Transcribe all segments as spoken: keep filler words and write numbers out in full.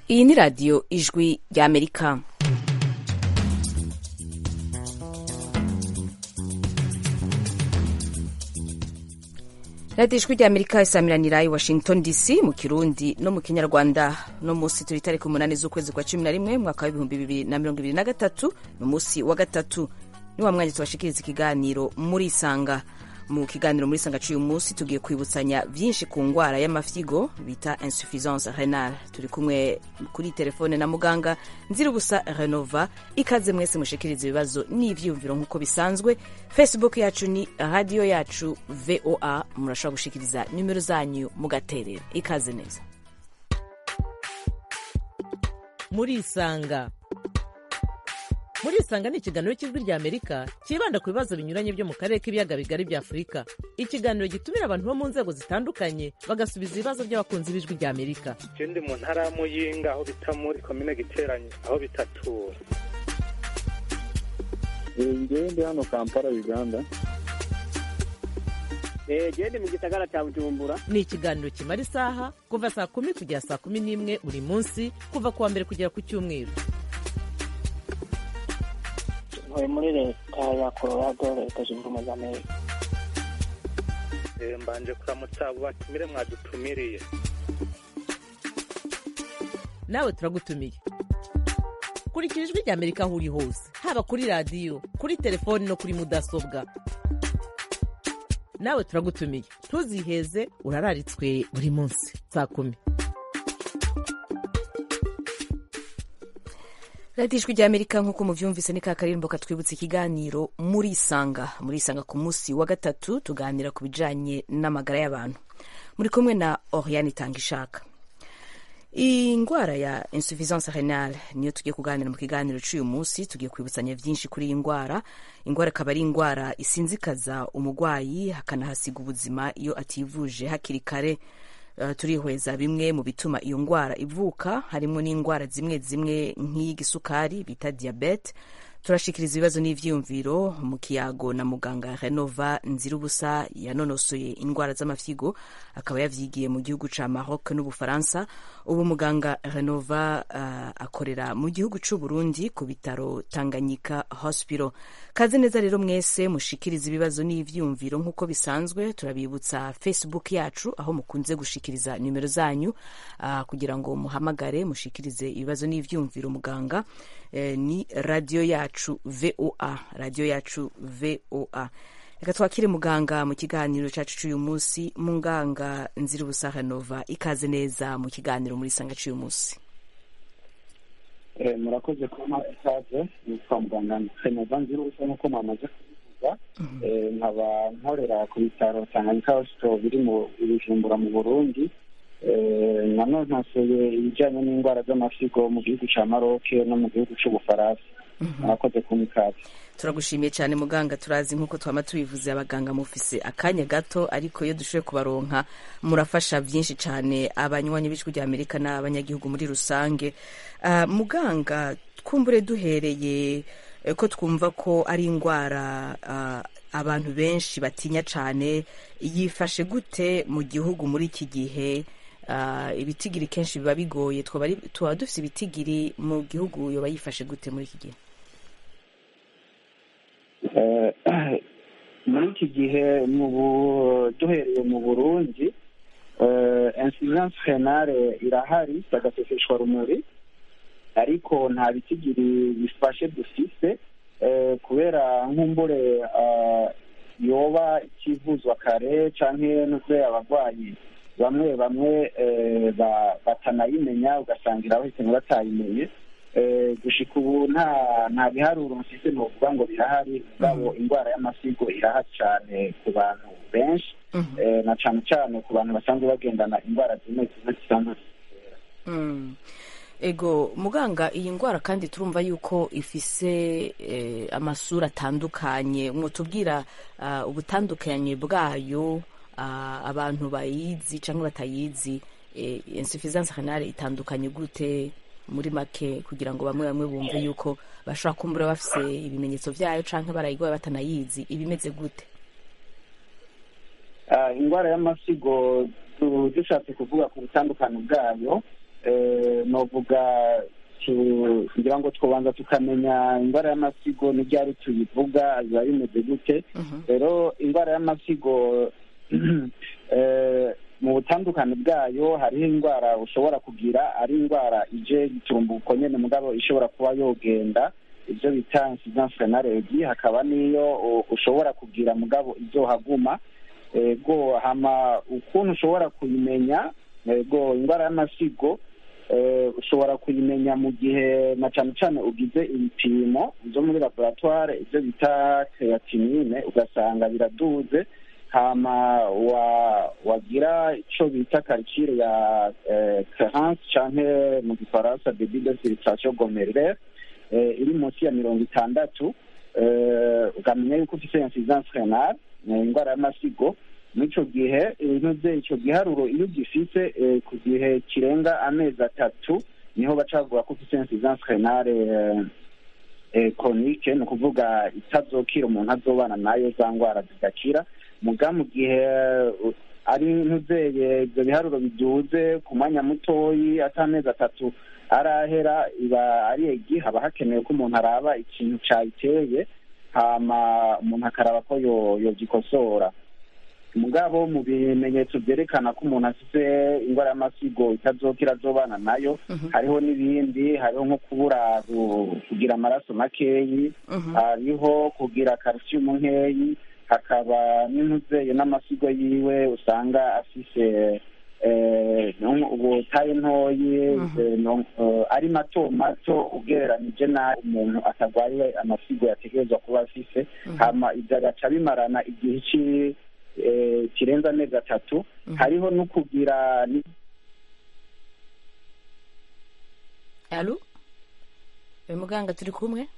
Iyi ni radiyo ijwi ry'Amerika. radiyo ijwi ry'Amerika isamiranira i Washington D C mu Kirundi no mu Kinyarwanda. No musi turi tariki umunani z'ukwezi kwa cumi na rimwe mwaka w'ibihumbi bibiri na mirongo ibiri na gatatu, no musi wa gatatu ni wa mwanya tubashikiriza ikiganiro muri Isanga. Mu kiganiro muri Isanga cy'uyu musi tugiye kwibutsanya vyinshi ku ngwara y'amafyigo bita insuffisance rénale. Turi kumwe kuri telefone na muganga Nzirubusa Renova. Ikaze mwese mushikiriza ibibazo n'ivyiyumviro nk'uko bisanzwe. Facebook yacu ni radio yacu V O A, murashobora gushikiriza nimero zanyu mugaterera. Ikaze neza muri Isanga. Muri Isanga ni ikiganiro cy'ijwi ry'Amerika kibanda ku bibazo binyuranye byo mu karere k'ibiyaga bigari bya Afurika. Ikiganiro gitumira abantu bo mu nzego zitandukanye bagasubiza ibibazo by'abakunzi b'ijwi ry'Amerika. Ikindi mu ntara ya Muyinga aho bita muri komine Giteranyi aho bitatura. Ngewe ndi hano Kampala, Uganda. Jewe mu gisagara cya Bujumbura. Ni ikiganiro kimara isaha kuva saa kumi kugera saa kumi n'imwe buri munsi, kuva kuwa mbere kugera ku Cyumweru. Muri leta ya Colorado, leta zunze ubumwe za Amerika. Mbanje kuramutsa abo batumire mwadutumiriye. Nawe turagutumiye. Kurikira ijwi ry'Amerika aho uri hose, haba kuri radiyo, kuri telefoni no kuri mudasobwa. Nawe turagutumiye, ntuziheze, urararitswe buri munsi saa kumi. radiyo ijwi ry'Amerika nk'uko muvyumvise ni kakarimbo katwibutsa ikiganiro muri Isanga. Muri Isanga ku munsi wa gatatu tuganira ku bijanye n'amagara y'abantu. Muri kumwe na Oriane Tangishaka. Ingwara ya insuffisance rénale niyo tugiye kuganira mu kiganiro cy'uyu munsi. Tugiye kwibutsanya vyinshi kuri iyi ngwara. Ingwara akaba ari ingwara isinzikaza umugwayi hakanahasiga ubuzima iyo ativuje hakiri kare. Uh, turihweza bimwe mu bituma iyo ngwara ivuka, harimo n'ingwara zimwe zimwe nk'igisukari bita diabete. Turashikiriza ibibazo n'ivyiyumviro mu kiyago na muganga Renova Nzirubusa yanonosoye ingwara z'amafyigo, akaba yavyigiye mu gihugu ca Maroc n'Ubufaransa. Ubu muganga Renova uh, akorera mu gihugu c'u Burundi ku bitaro Tanganyika Hospital. Kaze neza rero mwese mushikiriza ibibazo n'ivyiyumviro nk'uko bisanzwe. Turabibutsa Facebook yacu aho mukunze gushikiriza nimero zanyu uh, kugira ngo muhamagare mushikirize ibibazo n'ivyiyumviro muganga. Eh, ni radio yacu V O A, radio yacu V O A. Reka twakire muganga mu kiganiro cyacu cy'uyu munsi. Muganga Nzirubusa Renova, ikaze neza mu kiganiro muri Isanga cy'uyu munsi. Eh, murakoze kuma ikaze kwa muganga Renova Nzirubusa nk'uko mwamaze kuvuga. Eh, nkaba nkorera ku bitaro Tanganyika Hospital biri mu Bujumbura mu Burundi. Eh, nanonosoye ibijyanye n'indwara z'amafyigo mu gihugu cya Maroc no mu gihugu cy'Ubufaransa. Murakoze kumikaze. Turagushimiye cyane muganga. Turazi nk'uko twama tubivuze abaganga mufise akanya gato, ariko iyo dushoboye kubaronka murafasha byinshi cyane abanywanyi b'ijwi ry'Amerika n'abanyagihugu muri rusange. Uh, muganga, twumbure duhereye eh, ko twumva ko ari ingwara uh, abantu benshi batinya cyane. Yifashe gute mu gihugu muri iki gihe? Uh, ibitigiri kenshi biba bigoye. Tuba dufise ibitigiri mu gihugu yoba yifashe gute muri iki gihe? Uh, muri iki gihe mu duhereye mu Burundi, uh, insuffisance rénale irahari bagaseseshwa rumuri, ariko nta bitigiri bifashe dufise uh, kubera nkumbure uh, yoba ikivuzwa kare canke n'uko abagwayi bamwe bamwe eh, batanayimenya ugasangira bahise batayimenye. Eh, gushika ubu nta nta biharuro mfise no kuvuga ngo birahari, ubwo ingwara y'amafyigo irahari cyane ku bantu benshi. Mm-hmm. eh, na cyane cyane ku bantu basanzwe bagendana ingwara zimwe zimwe zisanzwe. Mm. Ego muganga, iyi ngwara kandi turumva yuko ifise eh, amasura atandukanye. Mwotubwira uh, ubutandukanye bwayo, uh, abantu bayizi canke batayizi? eh, insuffisance rénale itandukanye gute muri make, kugira ngo bamwe bamwe bumve yuko bashobora kumbura bafise ibimenyetso vyayo canke barayigwaye batanayizi? Ibimeze gute? Uh, ingwara y'amafyigo dushatse kuvuga ku butandukane bwayo, novuga ngira ngo twobanza tukamenya indwara y'amasigo n'iryari tuyivuga biba bimeze gute. Rero indwara y'amasigo mu butandukane bwayo hariho indwara ushobora kugira ari indwara ije giturumbuko nyene mugabo ishobora kuba yogenda ibyo bita insuffisance rénale aiguë, hakaba niyo ushobora kugira mugabo izohaguma. Ego hama ukuntu ushobora kuyimenya, ego indwara y'amasigo ushobora kuyimenya mu gihe na cyane cyane ugize ibipimo byo muri laboratoire ibyo bita creatinine ugasanga biraduze, hama wa wagira icyo bita calcul ya clearance canke mu gifaransa débit de filtration glomérular iri munsi ya mirongo itandatu, ukamenya yuko ufite insuffisance rénale indwara y'amasigo. N'ico gihe inoze ico giharuro iyo gifise ku gihe kirenga amezi atatu niho bacavuga ko ufite insuffisance rénale chronique, ni ukuvuga itazokira umuntu azobana nayo za ndwara zidakira. Muga mu gihe ari ntuzeye ibyo biharuro biduze ku mwanya mutoyi atamezi atatu arahera iba ari egi, haba hakenewe ko umuntu araba ikintu cayiteye hama umuntu akaraba ko yogikosora. Mugabo mu bimenyetso byerekana ko umuntu afite indwara y'amasigo itazokira azobana nayo hariho n'ibindi, hariho nko kubura kugira amaraso makeyi, hariho kugira calcium nkeyi, hakaba n'intuzeye n'amasigo yiwe usanga afise ubutaye ntoyi ari mato mato ugereranije nabi umuntu atagwaye amasigo yategerezwa kuba afise. Hama ibyo agaca bimarana igihe kirenza amezi atatu. Hariho no kugira alo muganga turi kumwe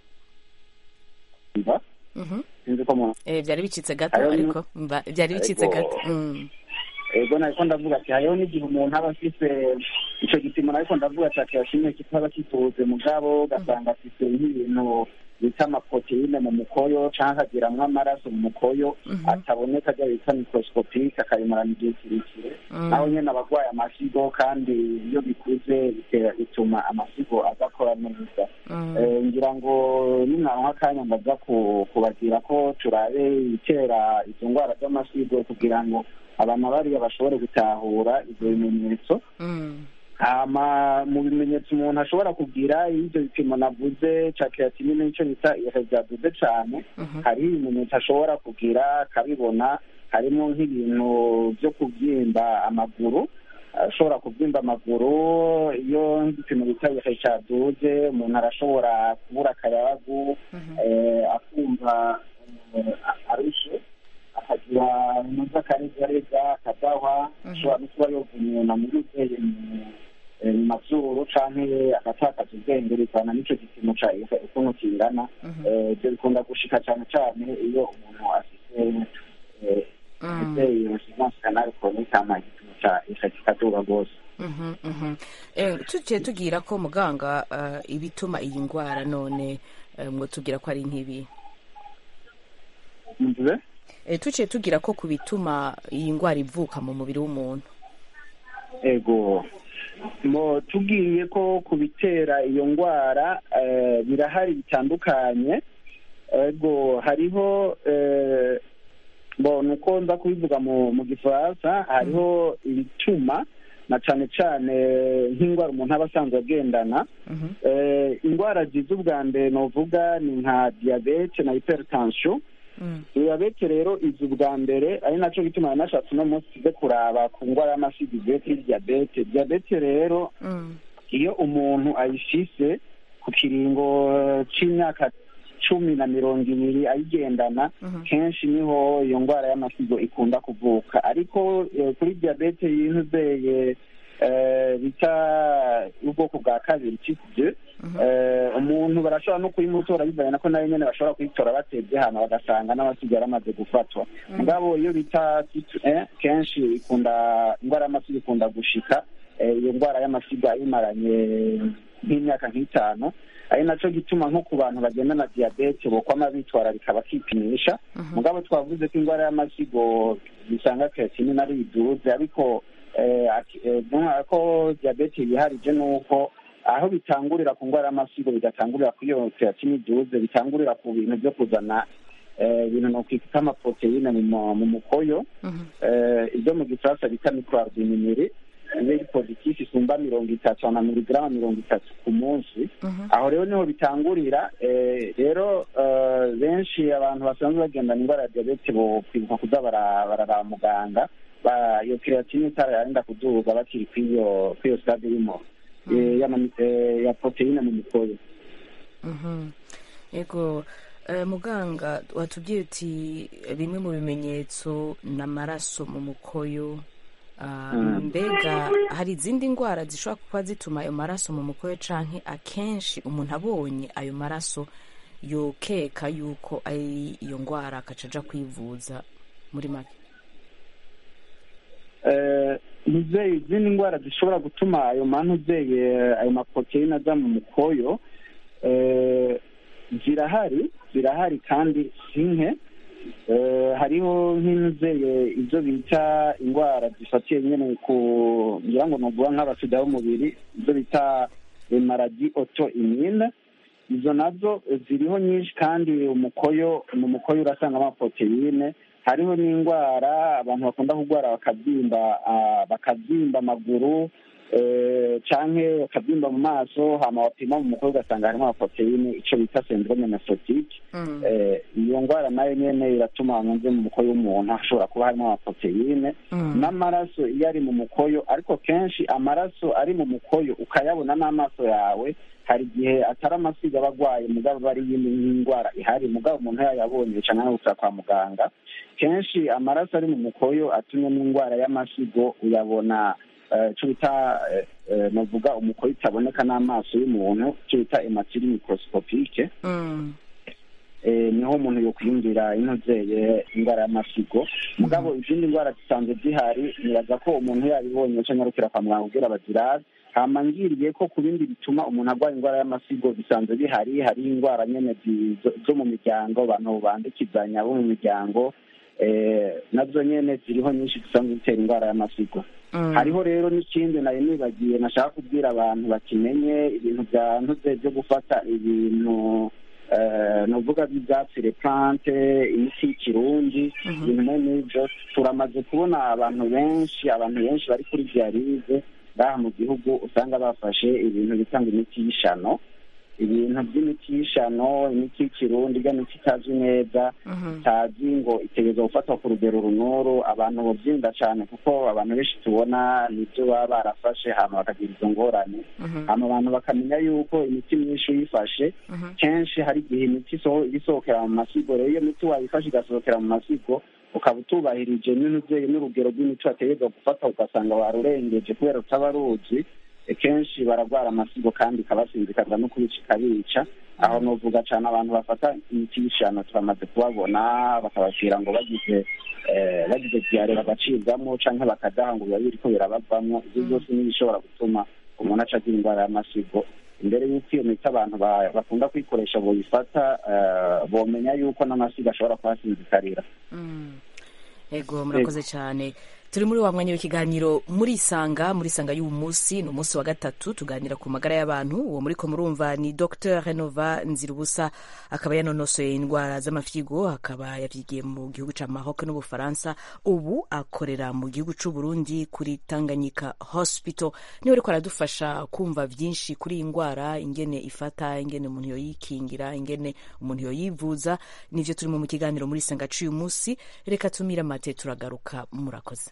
byari bicitse gato ariko byari bicitse gato. ego nariko ndavuga ati hariho n'igihe umuntu aba afise ico gipimo nariko ndavuga ati akiyashimye kitaba kituze mugabo ugasanga afise nk'ibintu bita amaproteine mu mukoyo canke agiramwo amaraso mu mukoyo ataboneka rya bita microscopique akayimarana igihe kirekire. naho nyene abagwaye amasigo kandi iyo bikuze bituma amasigo adakora neza. ngira ngo nimwanka akanya ndaza kubagira ko turabe itera izo ndwara z'amasigo kugira ngo abantu bariya bashobore gutahura ivyo bimenyetso. hama mu bimenyetso umuntu ashobora kugira ibyo bipimo navuze ca creatinine nico bita irreduce cane, hari ibimenyetso ashobora kugira akabibona, harimo nk'ibintu byo kubyimba amaguru, ashobora kubyimba amaguru iyo igipimo bita irreduce, umuntu arashobora kubura akayabagu, akumva arushe, akagira imuza akaregarega akadahwa, ashobora no kuba yovunyuna muri uteye mu mazuru canke agatakaza ubwenge bivana n'ico gipimo ca ukuntu kingana. Ivyo bikunda gushika cane cane iyo umuntu afise insuffisance rénale chronique hama igipimo ca kikaduga rwose. tuciye tugira ko muganga ibituma iyi ndwara none ngo tugira ko ari nk'ibi tuciye tugira ko ku bituma iyi ndwara ivuka mu mubiri w'umuntu. ego mo tugiye ko kubitera iyo ndwara birahari bitandukanye. ego hariho bo nuko nza kubivuga mu gifaransa, hariho ibituma na cane cane nk'indwara umuntu aba asanzwe agendana. indwara ziza ubwa mbere novuga ni nka diabete na hypertension. diyabete rero iza ubwa mbere ari naco gituma nashatse uno munsi tuze kuraba ku ndwara y'amasigo ivuye kuri diyabete. diyabete rero iyo umuntu ayifise ku kiringo c'imyaka cumi na mirongo ibiri ayigendana, kenshi niho iyo ndwara y'amasigo ikunda kuvuka. ariko kuri diyabete yintuzeye bita ubwoko bwa kabiri type deux, umuntu barashobora no kuyimutora bivanye nako nayo nyene bashobora kuyitora batevye hano bagasanga n'amasigo yaramaze gufatwa. mugabo iyo bita type un kenshi ikunda indwara y'amasigo ikunda gushika iyo ndwara y'amasigo ayimaranye nk'imyaka nk'itanu. ari naco gituma nko ku bantu bagendana diyabete bokwama bitwararika bakipimisha. mugabo twavuze ko indwara y'amasigo bisanga creatinine ari iduze, ariko ko diyabete yiharije ni uko aho bitangurira ku ndwara y'amasigo bigatangurira kuri iyo creatine iduze, bitangurira ku bintu byo kuzana ibintu nokwita amaproteine mu mukoyo, ibyo mu gifaransa bita microalbuminure ibe positif isumba mirongo itatu na miligrama mirongo itatu ku munsi. Aho rero niho bitangurira. Rero benshi abantu basanzwe bagendana indwara ya diyabete bo kwibuka kuza bararaba muganga iyo creatine itararinda kuduga bakiri kw'iyo kw'iyo stade irimo ya proteine mu mukoyo. Yego. Muganga watubwiye uti bimwe mu bimenyetso n'amaraso mu mukoyo, mbega hari izindi ndwara zishobora kuba zituma ayo maraso mu mukoyo canke akenshi umuntu abonye ayo maraso yokeka yuko ari iyo ndwara akacaja kwivuza muri make? Nizeye izindi ndwara zishobora gutuma ayo manuzeye ayo maproteine aza mu mukoyo zirahari zirahari kandi sinke. Hariho nk'inzeye ibyo bita indwara zifatiye nyine ku ngira ngo nuvuga nk'abasida b'umubiri, ibyo bita maladi auto immune. Izo nazo ziriho nyinshi kandi umukoyo mu mukoyo urasanga amaproteine. Hariho n'indwara abantu bakunda kurwara bakabyimba bakabyimba amaguru canke bakabyimba mu maso, hama wapima mu mukoyo ugasanga harimo amaproteine, ico bita syndrome nephrotique. Iyo ndwara nayo nyene iratuma nkunze mu mukoyo w'umuntu hashobora kuba harimo amaproteine. N'amaraso iyo ari mu mukoyo, ariko kenshi amaraso ari mu mukoyo ukayabona n'amaso yawe, hari igihe atari amasiga aba agwaye mugabo bari yindi nk'indwara ihari mugabo umuntu yayabonye canke anahutira kwa muganga. Kenshi amaraso ari mu mukoyo atumye n'indwara y'amasigo uyabona ico bita novuga umukoyo utaboneka n'amaso y'umuntu, ico bita hematite microscopique. Niho umuntu yokwiyumvira inozeye indwara y'amasigo. Mugabo izindi ndwara zisanzwe zihari, nibaza ko umuntu yabibonye canke arukira kwa muganga kugira bazirabe. Hama ngiriye ko ku bindi bituma umuntu arwaye indwara y'amasigo bisanzwe bihari. Hari indwara nyene zo mu miryango, abantu bandikizanya bo mu miryango, nazo nyene ziriho nyinshi zisanzwe zitera indwara y'amasigo. Hariho rero n'ikindi nari nibagiye nashaka kubwira abantu bakimenye, ibintu bya ntuze byo gufata ibintu novuga by'ibyatsi replante, imiti y'ikirundi, ibintu n'ibyo turamaze kubona abantu benshi abantu benshi bari kuri dialyse ngaha mu gihugu usanga bafashe ibintu bitanga imiti y'ishano, ibintu by'imiti y'ishano, imiti y'ikirundi, ga miti itazwi neza, itazi ngo itegerezwa gufatwa ku rugero runuru. Abantu bovyinda cane kuko abantu benshi tubona nivyo baba barafashe hama bakagira izo ngorane. Hama abantu bakamenya yuko imiti myinshi uyifashe kenshi hari igihe imiti isohokera mu masigo. Rero iyo miti wayifashe igasohokera mu masigo ukaba utubahirije n'inuzeye n'urugero rw'imiti wategerezwa gufata ugasanga warurengeje kubera utaba ruzi, kenshi baragwara amasigo kandi ikabasinzikaza no kubica ikabica. Aho novuga cane abantu bafata imiti y'ishano turamaze kubabona bakabashira ngo bagize bagize diare bagacibwamo canke bakadaha ngo biba biriko birabavamwo. Ivyo byose n'ibishobora gutuma umuntu aca agira indwara y'amasigo. Imbere y'uko iyo miti abantu bakunda kuyikoresha boyifata, bomenya yuko n'amasigo ashobora kuhasinzikarira. Ego murakoze cyane. Turi muri wa mwanya w'ikiganiro muri Isanga, muri Isanga y'uyu munsi, ni umunsi wa gatatu tuganira ku magara y'abantu. Uwo muriko murumva ni Docteur Renova Nzirubusa, akaba yanonosoye indwara z'amafyigo, akaba yavyigiye mu gihugu ca Maroc n'Ubufaransa, ubu akorera mu gihugu c'u Burundi kuri Tanganyika Hospital. Niwe ariko aradufasha kumva vyinshi kuri iyi ndwara, ingene ifata, ingene umuntu yoyikingira, ingene umuntu yoyivuza. Nivyo turimo mu kiganiro muri Isanga c'uyu munsi. Reka tumira mate turagaruka. Murakoze.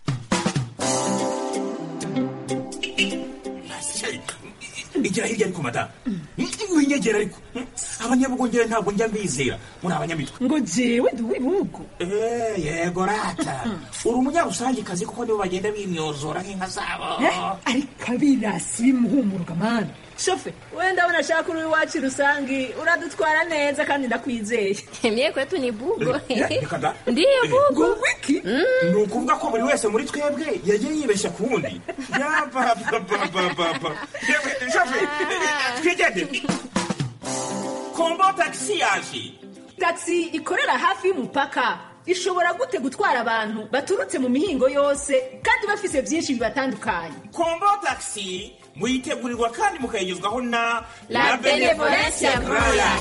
Igira hirya ariko madamu winyegera ariko abanyabugongera ntabwo njya mbizera muri abanyamitwe ngo jewe ndi uw'ibihugu. Yego rata uri umunyarusangikazi kuko nibo bagenda bimyozora nk'inka zabo. Ariko abirasi bimuhumuruka mana. Shofe wenda unashaka uri iwacu rusangi uradutwara neza kandi ndakwizeye. Mie kwetu ni bugo. Ndiyo bugo. Wiki ni ukuvuga ko buri wese muri twebwe yagiye yibeshya ku wundi. Yapapapapapa. Shofe twigende. Kombo taxi yaje. Taxi ikorera hafi y'umupaka. ishobora gute gutwara abantu baturutse mu mihingo yose kandi bafise byinshi bibatandukanye? Kombo taxi muyitegurirwa kandi mukayigezwaho na La Benevolencia Royal.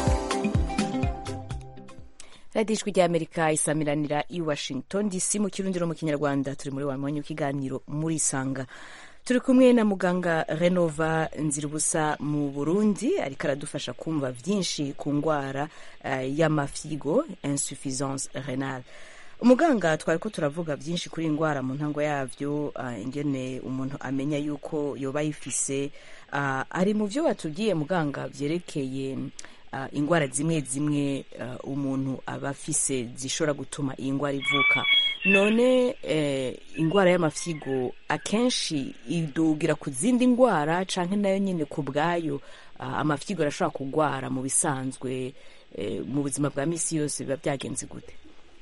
radiyo ijwi ry'amerika isamiranira i washington dc mu kirundi no mu kinyarwanda. turi muri wa mwanya w'ikiganiro muri isanga, turi kumwe na muganga Renova Nzirubusa mu Burundi, ariko aradufasha kumva byinshi ku ndwara uh, y'amafigo, insuffisance renale. Umuganga, twari ko turavuga byinshi kuri indwara mu ntango yavyo, uh, ingene umuntu amenya yuko yoba yifise, uh, ari mu byo watubwiye muganga byerekeye Uh, ingwara zimwe zimwe uh, umuntu aba afise zishobora gutuma iyi ngwara ivuka. None eh, ingwara y'amafigo akenshi idugira ku zindi ngwara canke nayo nyine ku bwayo? uh, amafigo arashobora kugwara mu bisanzwe eh, mu buzima bwa misi yose biba byagenze gute?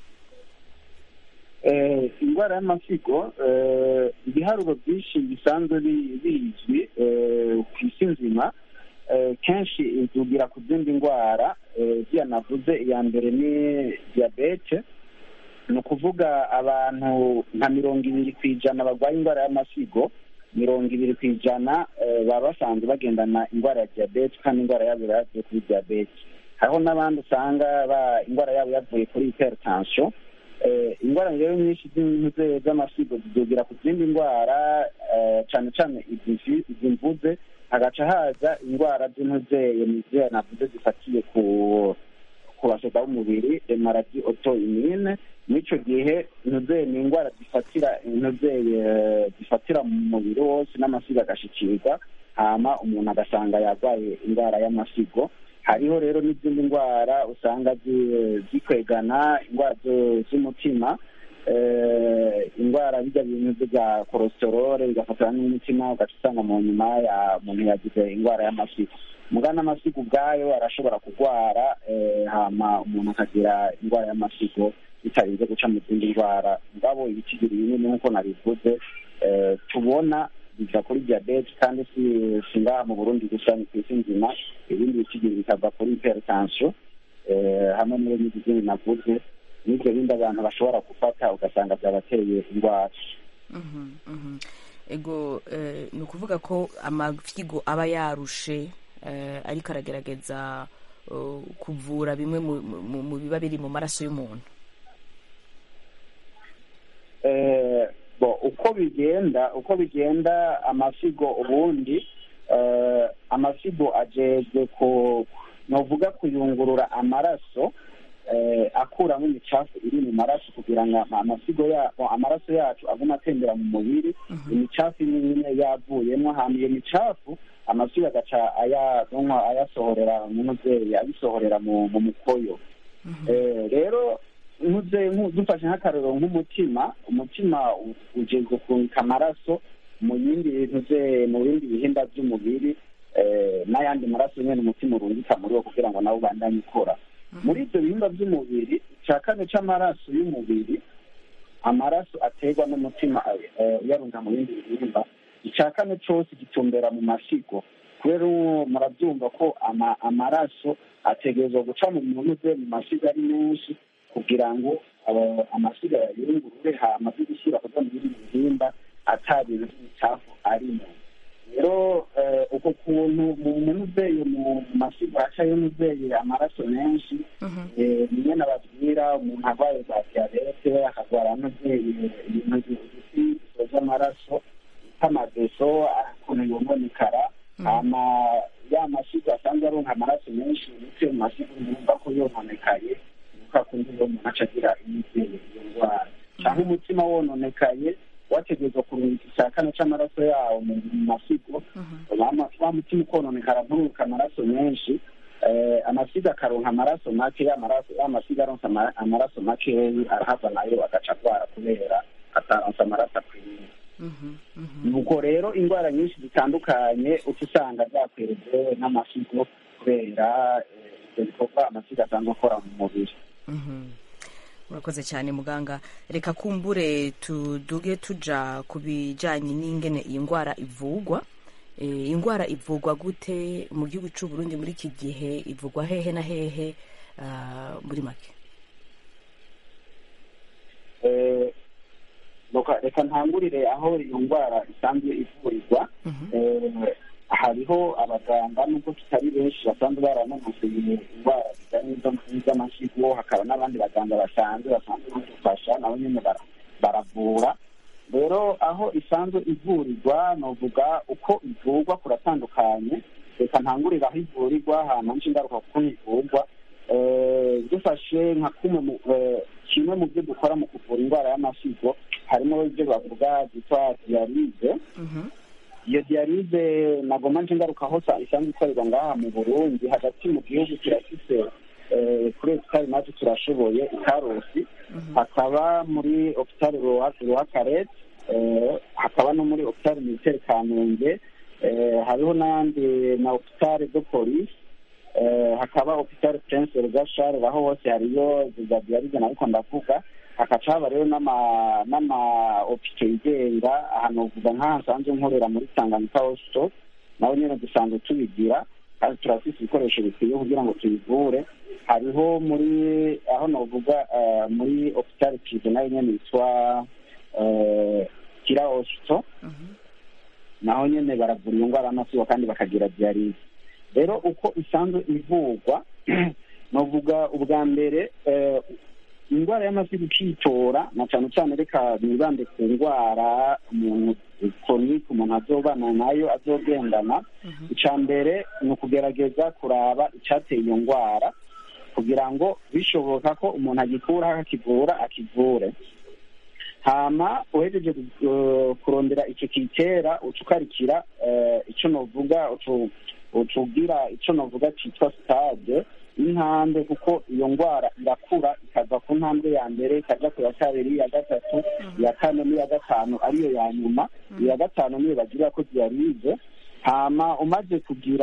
eh, ingwara y'amafigo eh, ibiharuro byinshi bisanzwe bizwi eh, ku isi nzima. Uh, kenshi izugira ku zindi ndwara ziya uh, navuze. Iya mbere ni diyabete, ni ukuvuga abantu nka mirongo ibiri ku ijana barwaye indwara y'amasigo, mirongo ibiri ku ijana uh, baba basanzwe bagendana indwara ya diyabete, kandi indwara yabo yavuye kuri diyabete. hariho n'abandi usanga ba indwara yabo yavuye kuri hypertension. uh, indwara rero nyinshi z'amasigo zizugira ku zindi ndwara, uh, cyane cyane izi mvuze, hagaca haza indwara z'intuzeye nizeye navuze zifatiye ku ku basoda b'umubiri, maladi auto-immune. N'ico gihe intuzeye ni indwara zifatira intuzeye zifatira mu mubiri wose, n'amasigo agashikirwa, hama umuntu agasanga yarwaye indwara y'amasigo. Hariho rero n'izindi ndwara usanga zikwegana, indwara z'umutima, eh indwara bijya bintu bya cholesterol bigafatana n'umutima, ugaca usanga mu nyuma ya muntu yagize indwara y'amasigo. Mugana amasigo ubwayo arashobora kugwara, eh hama umuntu akagira indwara y'amasigo bitarinze guca mu zindi ndwara. Ngabo ibikigiri binini nk'uko nabivuze, eh tubona biva kuri diabete, kandi si singa mu Burundi gusa ni kwisi nzima. Ibindi bikigiri bikava kuri hypertension, eh hamwe n'ibindi navuze, nibyo bindi abantu bashobora gufata ugasanga byabateye indwara. Mhm mhm ego eh, ni ukuvuga ko amafigo aba yarushe, eh, ariko aragerageza uh, kuvura bimwe mu biba biri mu maraso y'umuntu. Eh bo uko bigenda uko bigenda amafigo ubundi, eh amafigo ajejwe ko novuga kuyungurura amaraso, eh akuramo imicafu iri mu maraso kugira ngo amasigo ya amaraso yacu aguma atembera mu mubiri. Uh-huh. Imicafu nyine yavuyemo, hamiye imicafu amasigo agaca aya donwa ayasohorera mu muzeye, abisohorera mu mukoyo. Uh-huh. Eh rero ntuze dufashe nk'akarero nk'umutima, umutima ujejwe kubika amaraso mu yindi ntuze mu bindi bihimba by'umubiri, eh n'ayandi maraso nyene umutima urungika muri wo kugira ngo nawo ubandanye ukora. Muri ibyo bihimba by'umubiri, cya kane cy'amaraso y'umubiri, amaraso aterwa n'umutima uyarunga mu bindi bihimba, icya kane cyose gitumbera mu masigo. Kubera murabyumva ko ama, amaraso ategerezwa guca mu muntu mu masigo ari menshi kugira ngo amasigo yayungurure, hama byo gushyira kuva mu bindi bihimba atabintu by'icafu arimo. Rero uko kuntu mu muzeye mu masigo hacayo muzeye amaraso menshi, nimwe nababwira umuntu arwaye za diyabete akagwara muzeye ibintu by'isi z'amaraso nk'amadeso, ukuntu yononekara, hama ya masigo asanzwe aronka amaraso menshi ndetse mu masigo yumva ko yononekaye, nuko akundi uwo muntu aca agira imizeye iyo ndwara. Cyangwa umutima wononekaye wategerezwa kurungika icya kane cy'amaraso yawo mu masigo, wa mutima ukononekara nturuka amaraso menshi, amasigo akaronka amaraso make, y'amaraso y'amasigo aronsa amaraso make arahava nayo agaca arwara kubera ataronsa amaraso akwiye. Nuko rero indwara nyinshi zitandukanye uca usanga zakwerejwe n'amasigo kubera ibyo bikorwa amasigo asanzwe akora mu mubiri. Murakoze cyane muganga. Reka kumbure tuduge tuja ku bijanye n'ingene iyi ndwara ivugwa. E, indwara ivugwa gute mu gihugu cy'u Burundi muri iki gihe? Ivugwa hehe na hehe uh, muri make? reka ntangurire aho iyo ndwara isanzwe ivurirwa. hariho abaganga nubwo tutari benshi basanzwe baranonosoye indwara zijyanye n'iz'amashyigo, hakaba n'abandi baganga basanzwe basanzwe badufasha nabo nyine baravura. rero aho isanzwe ivurirwa novuga uko ivurwa kuratandukanye. reka ntangurire aho ivurirwa hama nce ingaruka kuko ivurwa. dufashe nka kumwe kimwe mu byo dukora mu kuvura indwara y'amashyigo harimo ibyo bavuga byitwa diyalize. iyo diyalize nagoma nce ingaruka hose isanzwe ikorerwa ngaha mu Burundi, hagati mu gihugu kirafise kuri hopitali natwe turashoboye ikarusi, hakaba muri hopitali Rwakarete, hakaba no muri hopitali militaire Kamenge, hariho n'andi na hopitali de polisi, hakaba hopitali Prince Rugaba Charles, aho hose hariyo za diyalize nariko ndavuga. hakaca haba rero n'ama hopito yigenga, ahantu uvuga nk'aha nsanzwe nkorera muri Tanganyika Hospital, naho nyene dusanzwe tubigira kandi turafise ibikoresho bikwiye kugira ngo tubivure. hariho muri aho novuga muri hopitali prive nayo nyene yitwa Kira Hospital, naho nyene baravura iyo ndwara y'amasigo kandi bakagira diyalize. rero uko isanzwe ivurwa novuga ubwa mbere indwara y'amasigo ikitora na cyane cyane reka nibande ku ndwara umuntu chronique umuntu azobana nayo azogendana. icya mbere ni ukugerageza kuraba icyateye iyo ndwara kugira ngo bishoboka ko umuntu agikuraho akivura akivure. hama uhejeje kurondera icyo kitera ucukarikira icyo novuga ucugira icyo novuga cyitwa stade intambwe, kuko iyo ndwara irakura ikava ku ntambwe ya mbere ikaja ku ya kabiri, ya gatatu, ya kane n'iya gatanu ariyo ya nyuma. iya gatanu niyo bagira ko diyalize. hama umaze kugira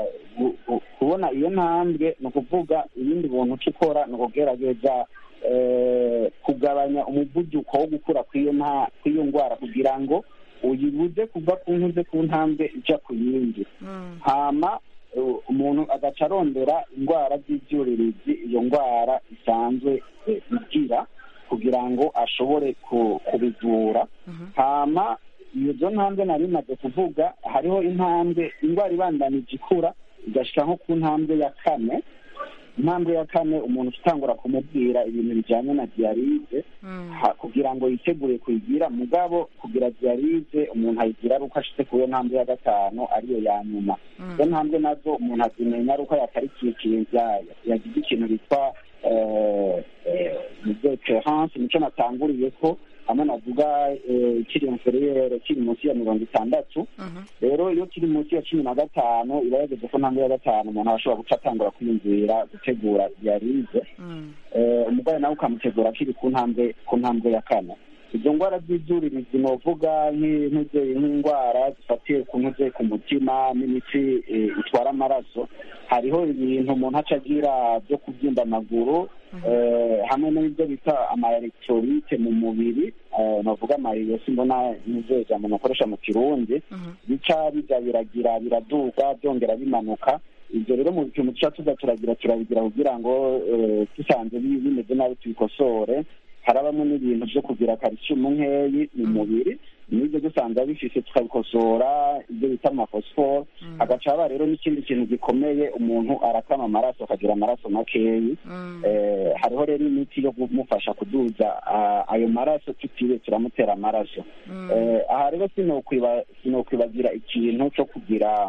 kubona iyo ntambwe ni ukuvuga ibindi bintu uca ukora ni ukugerageza kugabanya umuvuduko wo gukura kw'iyo ndwara kugira ngo uyibuze kuva ku ntuze ku ntambwe ija ku yindi. hama umuntu agaca arondera indwara z'ibyuririzi iyo ndwara isanzwe igira kugira ngo ashobore kubivura. hama izo ntambwe nari maze kuvuga, hariho intambwe indwara ibandanije ikura igashika nko ku ntambwe ya kane. intambwe ya kane umuntu utangura kumubwira ibintu bijyanye na diyalize kugira ngo yitegure kuyigira. mugabo kugira diyalize umuntu ayigira ari uko ashitse ku iyo ntambwe ya gatanu ariyo ya nyuma. iyo ntambwe nazo umuntu azimenya ari uko yatarikiye yagize ikintu bitwa deterrence, nico natanguriye ko hamwe navuga kiri inferieur kiri munsi ya mirongo itandatu. rero iyo kiri munsi ya cumi na gatanu iba yageze ko ntambwe ya gatanu umuntu arashobora guca atangura kwiyumvira gutegura diyalize. umugore nawe ukamutegura akiri ku ntambwe ku ntambwe ya kane. izo ndwara z'ibyuririzi novuga nk'indwara zifatiye ku ntuze ku mutima n'imitsi itwara amaraso, hariho ibintu umuntu aca agira byo kubyimba amaguru hamwe n'ibyo bita ama electrolyte mu mubiri, navuga amariyo simbona n'ibyo ijambo nakoresha mu kirundi, bica bijya biragira biraduga byongera bimanuka. ibyo rero mu bintu tuca tuza turagira turabigira kugira ngo dusanze bimeze nabi tubikosore. harabamo n'ibintu byo kugira calcium nkeyi mu mubiri, n'ibyo dusanze bifise tukabikosora, ibyo bita amafosfore. hagaca haba rero n'ikindi kintu gikomeye, umuntu arakama amaraso akagira amaraso makeyi. hariho rero imiti yo kumufasha kuduza ayo maraso tutiriwe turamutera amaraso. aha rero sinokwibagira ikintu cyo kugira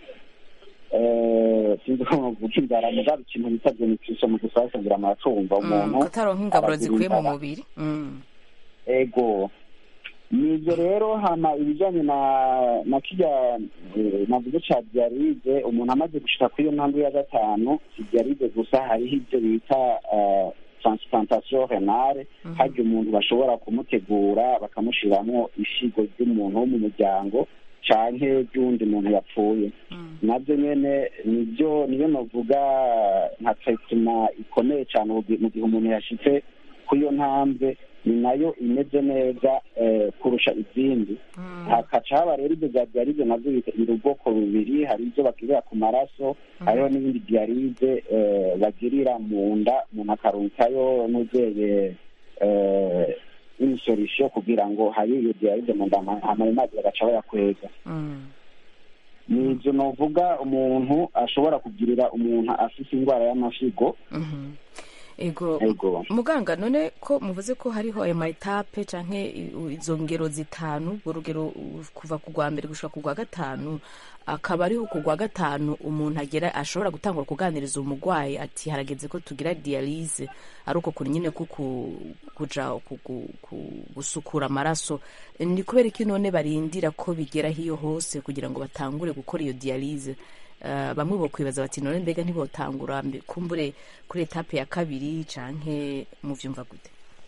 sinzi ko muvuga inzara mugabo ikintu bita nutrition mu Gifaransa ngira amacumba umuntu ataronka ingaburo zikwiye mu mubiri. ego nibyo rero. hama ibijyanye na na kirya navuze ca diyalize, umuntu amaze gushika kuri iyo ntambwe ya gatanu, diyalize gusa hariho ibyo bita transplantation renale. harya umuntu bashobora kumutegura bakamushiramwo ishigo ry'umuntu wo mu muryango canke ry'undi muntu yapfuye. nabyo nyene nibyo niyo novuga nka traitement ikomeye cyane mu gihe umuntu yashitse ku iyo ntambwe, ni nayo imeze neza kurusha izindi. hakaca haba rero ibyo bya diyalize nabyo biri ubwoko bubiri, hari ibyo bagirira ku maraso, hariho n'ibindi diyalize bagirira mu nda, umuntu akarunkayo n'uzeye imisho solution kugira ngo hari iyo dialyse mu nda hama amazi bagaca bayakwega. Ni ibyo novuga umuntu ashobora kugirira umuntu afite indwara y'amasigo. Ego, muganga none ko muvuze ko hariho ayo maetape canke izo ngero zitanu, urugero kuva ku gwa mbere gushika ku gwa gatanu, akaba ariho ku gwa gatanu umuntu agera ashobora gutangura kuganiriza umugwayi ati harageze ko tugira dialyse, ari uko kuri nyine kuko kuja gusukura amaraso. Ni kubera iki none barindira ko bigera hiyo hose kugira ngo batangure gukora iyo dialyse? Uh, bamwe bo kwibaza bati none mbega ntibotangura kumbure kuri etape ya kabiri canke muvyumva gute?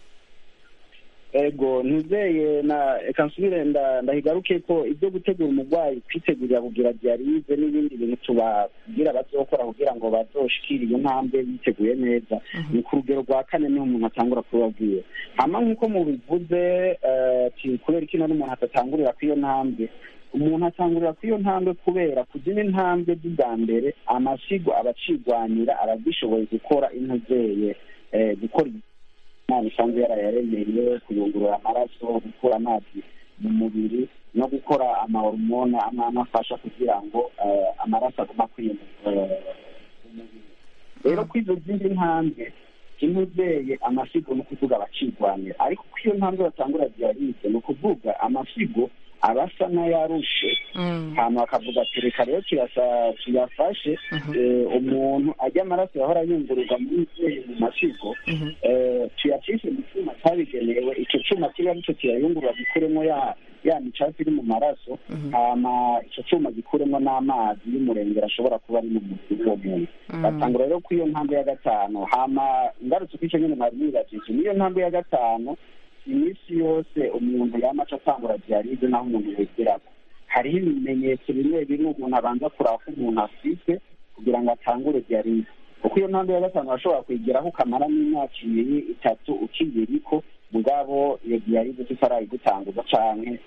Ego nizeye na kansubire nda ndahigaruke ko ibyo gutegura umugwayi kwitegurira kugira dialyse n'ibindi bintu tubagira bazokora kugira ngo bazoshikire iyo ntambwe biteguye neza. Ni ku rugero rwa kane niho umuntu atangura kubabwira. Hama nk'uko mubivuze uh, kubera iki none umuntu atatangurira ku iyo ntambwe, umuntu atangurira ku iyo ntambwe kubera kuzina intambwe z'ubwa mbere amasigo abacigwanira abagishoboye gukora intuzeye gukora imana isanzwe yarayaremeye, kuyungurura amaraso, gukura amazi mu mubiri no gukora amahormone amwe afasha kugira ngo amaraso aguma akwiye mu mubiri. Rero ko izo zindi ntambwe intuzeye amasigo no kuvuga abacigwanira, ariko ko iyo ntambwe batangura dialyse ni ukuvuga amasigo abasa n'ayarushe hama akavuga ati reka rero tuyafashe umuntu ajya amaraso yahora yungururwa mu masigo tuyacishe mu cyuma cyabigenewe, icyo cyuma kiba aricyo tuyayungurura gikuremo ya ya micasi iri mu maraso, hama icyo cyuma gikuremo n'amazi y'umurengera ashobora kuba ari mu mubiri w'uwo muntu. Batangura rero ku iyo ntambwe ya gatanu, hama ngarutse uko icyo nyine mwari mwibajije n'iyo ntambwe ya gatanu iminsi yose umuntu yamaca atangura dialyse naho umuntu yegerako hariho ibimenyetso bimwe bimwe umuntu abanza kuraba ko umuntu afite kugira ngo atangure dialyse, kuko iyo ntambwe ya gatanu ashobora kwigeraho ukamara n'imyaka ibiri itatu ukiyiriko mugabo iyo dialyse tutarayigutanguza canke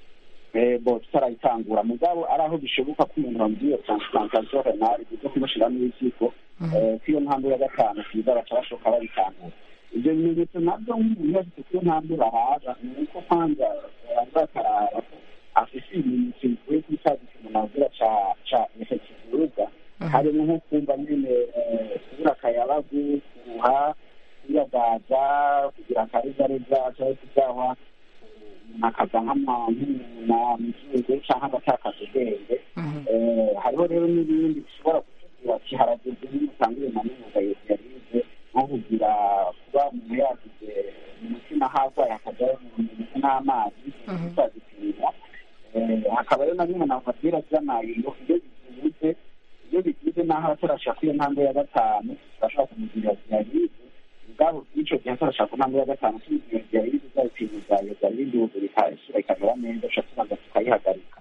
bo tutarayitangura, mugabo ari aho bishoboka ko umuntu bamubwiye transplantation renale kuko kumushiramo ibisiko ko iyo ntambwe ya gatanu kiza baca bashoka babitangura. Ibyo bimenyetso nabyo nk'umuntu wese ku ntambwe bahaza ni uko kwanza bakaraba ko afise ibimenyetso bikwiye kwisaza umuntu agira ca kivuruga, harimo nko kumva nyine kubura akayabagu, kuruha, kwiyagaza, kugira akaregareza cyangwa kuzahwa umuntu akaza nk'amahina mu gihugu cyangwa agatakaza ubwenge. Hariho rero n'ibindi bishobora kutubwira ati harageze n'umutangire manunuga iyo dialyse nko kugira kuba umuntu yagize mu mutima harwaye akajyayo n'amazi tutazipima. Hakaba rero na bimwe nafatira by'amayiro iyo bivuze iyo bigize n'aho atarashaka iyo ntambwe ya gatanu bashobora kumugirira dialyse, ubwabo bw'icyo gihe atarashaka ku ntambwe ya gatanu tumugirira dialyse uzabipima zayo zari ibindi bikasura ikamera neza ushaka kubanza tukayihagarika.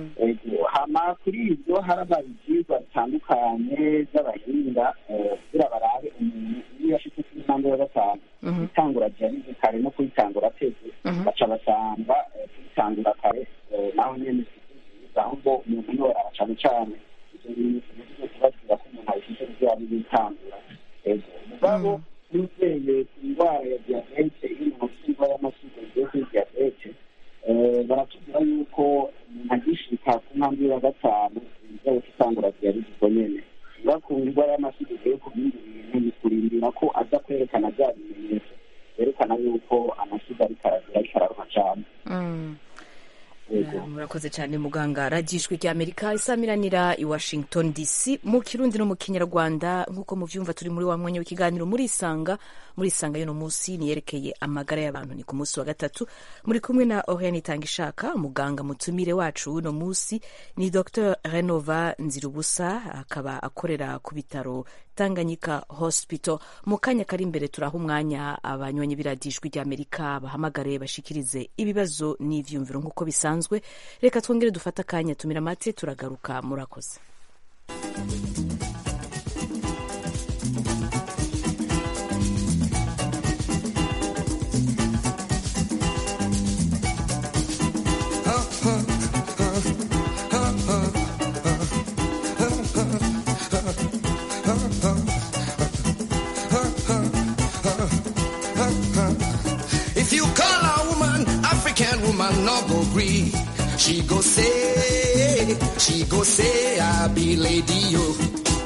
Hama kuri ibyo harabaye ibyigwa bitandukanye by'abahinga kugira barabe umuntu iyo yashitse ku ntambwe ya gatanu itangura dialyse kare no kuyitangura ateze, baca basanga kuyitangura kare naho nyene ahubwo umuntu yoraba cane cane ivyo bintu bivuze kubabwira ko umuntu abifite kugira ngo bitangura. Mugabo n'uzeye indwara ya diabete iri mu musinga y'amasigo igiye kuri diabete baratubwira yuko umuntu agishika ku ntambwe ya gatanu ibijyanye gutangura dialyse ubwo nyene bakunda indwara y'amasigo igiye ku bindi bintu ni kurindira ko aza kwerekana bya bimenyetso berekana yuko amasigo ariko aragira ariko araruha cane. Murakoze cyane muganga. Radio Ijwi ry'Amerika isamiranira i Washington D C mu Kirundi no mu Kinyarwanda. Nkuko muvyumva turi muri wa mwanya w'ikiganiro muri Isanga. Muri Isanga y'uno munsi niyerekeye amagara y'abantu, ni ku munsi wa gatatu. Muri kumwe na Oriane Itangishaka. Muganga mutumire wacu uno munsi ni Docteur Renova Nzirubusa, akaba akorera ku bitaro Tanganyika Hospital. Mu kanya kari imbere turaha umwanya abanywanyi b'Radio Ijwi ry'Amerika bahamagare bashikirize ibibazo n'ivyumviro nkuko bisanzwe. Reka twongere dufata akanya tumira amate turagaruka. Murakoze. If you call a woman woman no go gree. She go say, she go say, I be lady yo.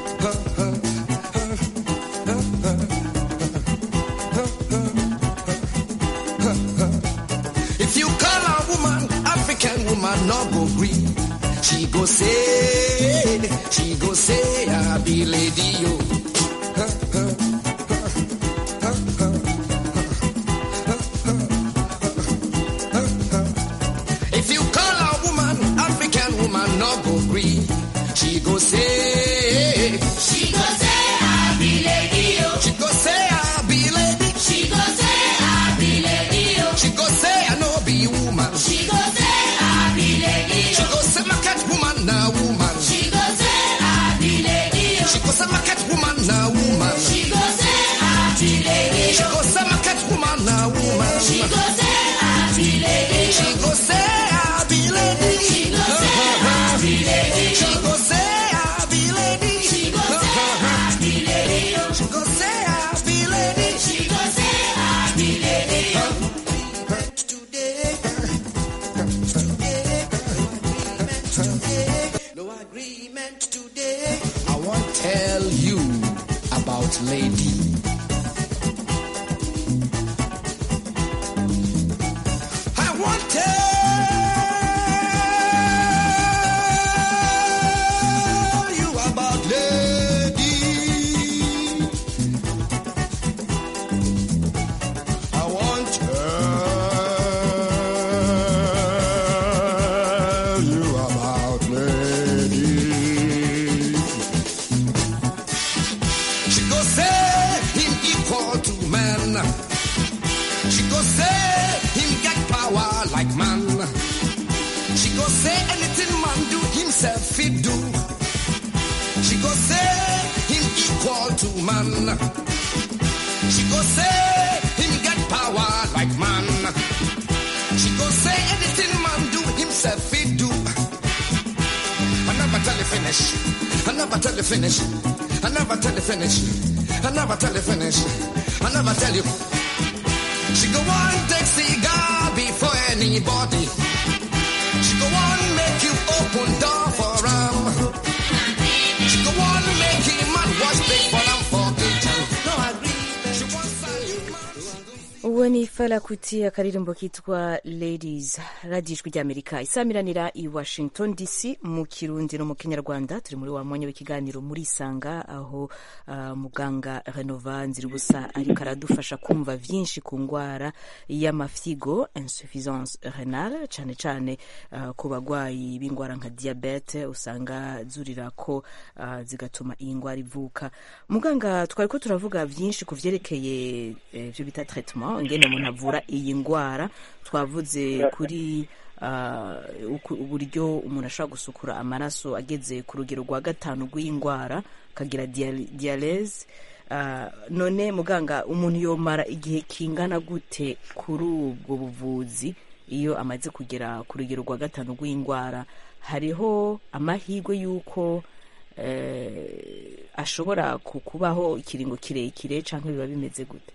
If you call a woman, African woman no go gree. She go say, she go say, I be lady yo. If you call a woman, African woman no go gree. She go say, she go say, I be lady yo. She go say, I be lady. She go say, I be lady yo. She go say, I no be woman. She go say, I be lady yo. She go say, my cat woman na woman. She go say, I be lady yo. She go say, my cat woman na woman. She go say, I be lady yo. She go say, my cat woman na woman. She go say, I be lady yo. She go say, I be lady. She go say, I be lady yo. She go say, I be lady. She go say, I be lady yo. She go say, I be lady. She go say, I be lady yo. No agreement today. I won't tell you about lady. I won't tell you about lady. I won't tell you about lady. She go say him equal to man. She go say him get power like man. She go say anything man do himself fit do. She go say him equal to man. She go say him get power like man. She go say anything man do himself fit do. I never tell you finish. I never tell you finish. I never tell you finish. I never tell you finish. I never tell you. She go on take cigar before anybody. She go on make you open door for him. She go on make him man wash big for him for kitchen. No agree. She wants salute man. uwo ni Fela Kuti akaririmbo kitwa Ladies. Radio Ijwi ry'Amerika isamiranira i Washington D C mu Kirundi no mu Kinyarwanda. Turi muri wa mwanya w'ikiganiro muri Isanga aho uh, muganga Renova Nziribusa ariko aradufasha kumva vyinshi ku ngwara y'amafyigo, insuffisance renale, cyane cyane uh, ku bagwayi b'ingwara nka diabete usanga zurira ko uh, zigatuma iyi ngwara ivuka. Muganga twari ko turavuga vyinshi ku vyerekeye ivyo eh, bita traitement ngene umuntu avura iyi ngwara. Twavuze kuri uh, uburyo umuntu ashobora gusukura amaraso ageze ku rugero rwa gatanu rw'ingwara kagira dialyse. Uh, none muganga umuntu yomara igihe kingana gute kuri ubwo buvuzi iyo amaze kugera ku rugero rwa gatanu rw'ingwara? Hariho amahirwe yuko eh, ashobora kubaho ikiringo kirekire canke biba bimeze gute?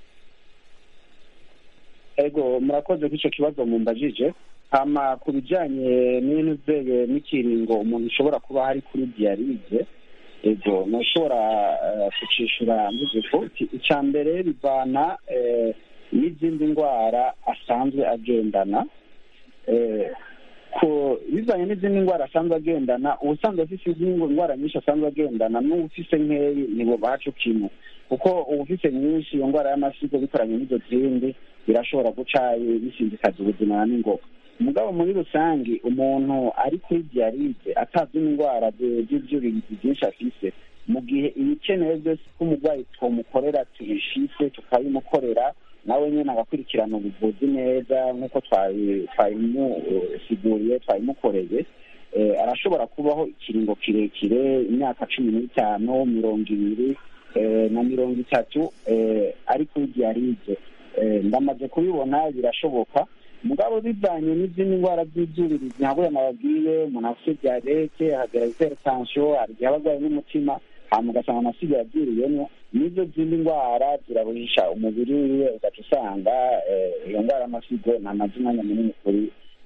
Ego murakoze k'ico kibazo mumbajije. Hama ku bijanye n'ibintu vyeye n'ikiringo umuntu ushobora kuba hari kuri dialyse, ego nashobora uh, kucishura mvuze ko icya mbere bivana eh, n'izindi ndwara asanzwe agendana. Eh, ko bizanye n'izindi ndwara asanzwe agendana, ubusanzwe afise izindi ndwara nyinshi asanzwe agendana n'ufise nkeyi nibo bacu kimwe, kuko ubufise nyinshi iyo ndwara y'amasigo bikoranye n'izo zindi birashobora guca bisindikaza ubuzima n'ingoga. Mugabo muri rusange umuntu ari kuri dialyse atazi indwara z'ivyuririzi byinshi afise, mu gihe ibikenewe byose ko umurwayi twomukorera tubishise tukabimukorera, nawe nyene agakurikirana ubuvuzi neza nk'uko twabimusiguriye twabimukoreye, eh, arashobora kubaho ikiringo kirekire, imyaka cumi n'itanu, mirongo ibiri eh, na mirongo itatu eh, ari kuri dialyse. Eh, ndamaze kubibona birashoboka. Mugabo bivanye n'izindi ndwara z'ivyuririzi ntabwo nababwiye, umuntu afite diabete, hagira hypertension, hari abagwaye n'umutima, hama ugasanga amasigo yavyuriyemwo, n'izo zindi ndwara ziraruhisha umubiri wiwe, ugaca usanga iyo ndwara y'amasigo nta mazina munini kuri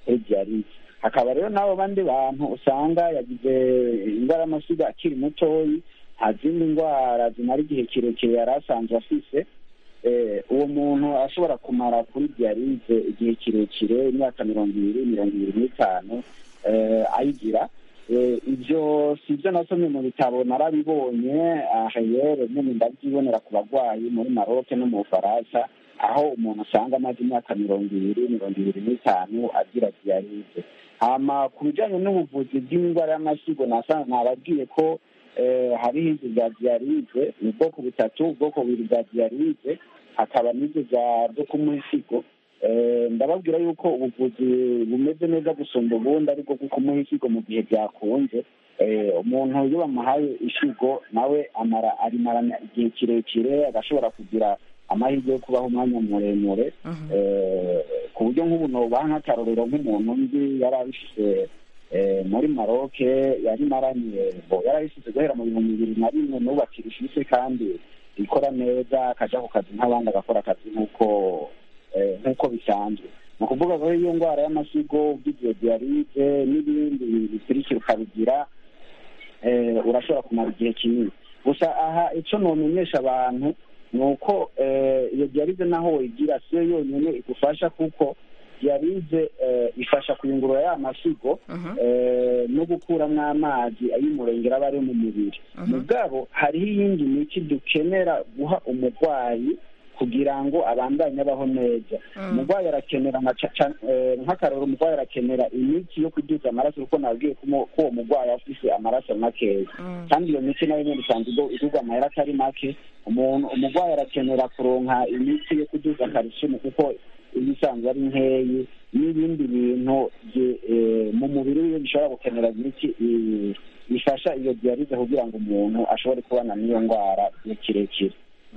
kuri diyalize. hakaba rero n'abo bandi bantu usanga yagize indwara y'amasigo akiri mutoyi, nta zindi ndwara zimara igihe kirekire yari asanzwe afise, uwo muntu ashobora kumara kuri diyalize igihe kirekire, imyaka mirongo ibiri mirongo ibiri n'itanu ayigira. ibyo si ibyo nasomye mu bitabo, narabibonye ahayere nyine ndabyibonera ku barwayi muri Maroc no mu Bufaransa, aho umuntu usanga amaze imyaka mirongo ibiri mirongo ibiri n'itanu agira diyalize. hama ku bijyanye n'ubuvuzi bw'indwara y'amasigo nababwiye ko hariho izi za diyalize, ni ubwoko butatu, ubwoko bubiri bwa diyalize, hakaba n'izo zo kumuha isigo. ndababwira yuko ubuvuzi bumeze neza gusumba ubundi, ariko bwo kumuha isigo mu gihe byakunze. umuntu iyo bamuhaye isigo nawe amara arimarana igihe kirekire, agashobora kugira amahirwe yo kubaho umwanya muremure, ku buryo nk'ubu nobaha nk'akarorero nk'umuntu nzi yari abifise muri Maroc, yari maranye yari abifise guhera mu bihumbi bibiri na rimwe, n'ubu akirishise kandi ikora neza, akaja ku kazi nk'abandi, agakora akazi nk'uko nk'uko bisanzwe. ni ukuvuga ko iyo ndwara y'amasigo ugize diyalize n'ibindi bikurikira ukabigira, urashobora kumara igihe kinini. gusa aha icyo nomenyesha abantu ni uko iyo diyalize naho wigira siyo yonyine igufasha, kuko diyalize ifasha kuyungurura ya masigo no gukuramo amazi ay'umurengera aba ari mu mubiri. mugabo hariho iyindi miti dukenera guha umurwayi kugira ngo abandanye abaho neza. umurwayi arakenera nk'akaroro, umurwayi arakenera imiti yo kuduza amaraso, kuko nabwiye ko uwo murwayi afise amaraso makeya, kandi iyo miti nayo nyine isanzwe igurwa amahera atari make. umuntu umurwayi arakenera kuronka imiti yo kuduza calcium, kuko iyo isanzwe ari nkeyi, n'ibindi bintu mu mubiri wiwe bishobora gukenera imiti ifasha iyo diyalize kugira ngo umuntu ashobore kubana n'iyo ndwara igihe kirekire.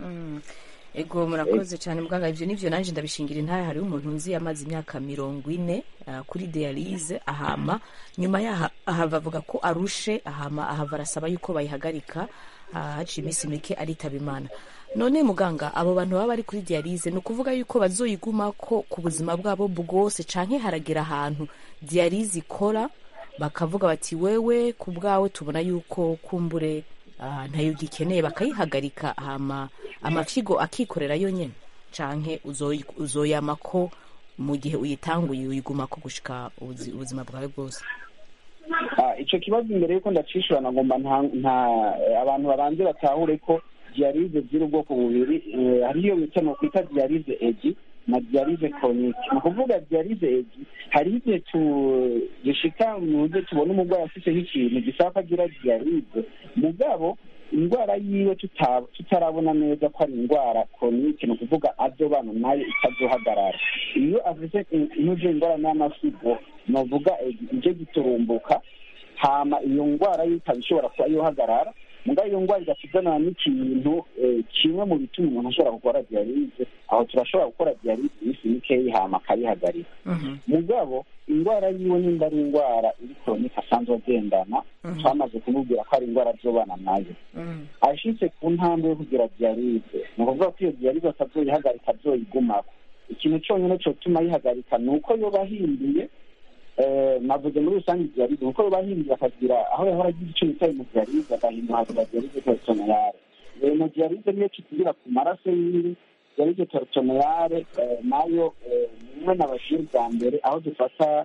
ego murakoze cyane muganga, ivyo nivyo nanje ndabishingira intahe. hariho umuntu nzi yamaze imyaka mirongo ine uh, kuri diyalize, ahama nyuma yaha ahava avuga ko arushe, ahama ahava arasaba yuko bayihagarika, haciye iminsi mike aritaba Imana. none muganga, abo bantu baba bari kuri diyalize ni ukuvuga yuko bazoyigumako ku buzima bwabo bwose, canke haragera ahantu diyalize ikora bakavuga bati wewe ku bwawe tubona yuko kumbure ntayo gikeneye bakayihagarika, hama amafyigo akikorera yonyene, canke uzoyamako mu gihe uyitanguye uyigumako gushika ubuzima bwawe bwose? ico kibazo imbere yuko ndacishurana ngomba nta abantu babanze batahure ko diyalize ziri ubwoko bubiri. hariyo bita no kwita diyalize egi na diyalize chronique. ni ukuvuga diyalize egi hari igihe dushika muze tubona umurwayi afise nk'ikintu gisaba ko agira diyalize, mugabo indwara yiwe tutarabona neza ko ari indwara chronique, ni ukuvuga azobana nayo itazohagarara. iyo afise nk'uje indwara n'amasigo, novuga ije giturumbuka, hama iyo ndwara ikaba ishobora kuba yohagarara, mugabo iyo ndwara igakizanana n'ikintu kimwe mu bituma umuntu ashobora gukora diyalize, aho turashobora gukora diyalize iminsi mikeyi hama akayihagarika. mugabo indwara yiwe nimba ari indwara iri chronique asanzwe agendana, twamaze kumubwira ko ari indwara azobana nayo, ashitse ku ntambwe yo kugira diyalize, ni ukuvuga ko iyo diyalize atazoyihagarika azoyigumako. ikintu cyonyine cyotuma yihagarika ni uko yoba ahinduye, navuze muri rusange diyalize, nuko yoba ahinduye akagira aho yahora agira icyo bita mu diyalize, agahindura hakagira diyalize peritoneale. mu diyalize niyo tugira ku maraso yiwe. diyalize peritoneale nayo nimwe nabashira bwa mbere, aho dufata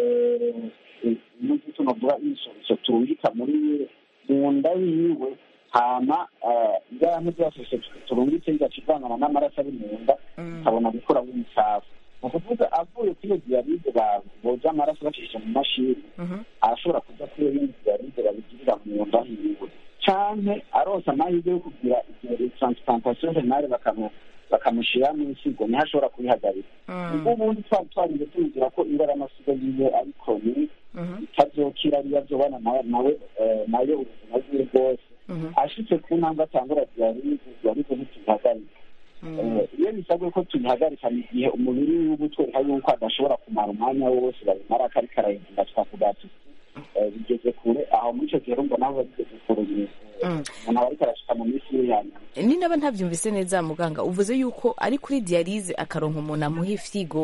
n'ibyo tunavuga insoso turungika muri mu nda yiwe, hama ibya bintu byose turungitse bigaca ivangana n'amaraso ari mu nda, ukabona gukura nk'umusafu. ni ukuvuga avuye kuri iyo diyalize boza amaraso bacisha mu mashini, arashobora kuza kuri iyo yindi diyalize babigirira mu nda yiwe, canke aronsa amahirwe yo kugira igihe transplantation renale bakamushyiramo insigo, niho ashobora kuyihagarika. ubwo ubundi twari twarinze tumubwira ko indwara y'amasigo yiwe ari chronique, itazokira, ariyo azobana nawe nayo ubuzima bwiwe bwose. ashitse ku ntambwe atangura diyalize, diyalize ntituyihagarika. iyo bisabwe ko tuyihagarika ni igihe umubiri wiwe utwereka yuko adashobora kumara umwanya wose babimara ko ariko arayigira, tukavuga tuti bigeze kure. aho muri icyo gihe rumva nabo bageze kure, umuntu aba ariko arashika mu minsi ye ya nyuma. ni naba ntabyumvise neza muganga, uvuze yuko ari kuri diyalize akaronka umuntu amuha ifyigo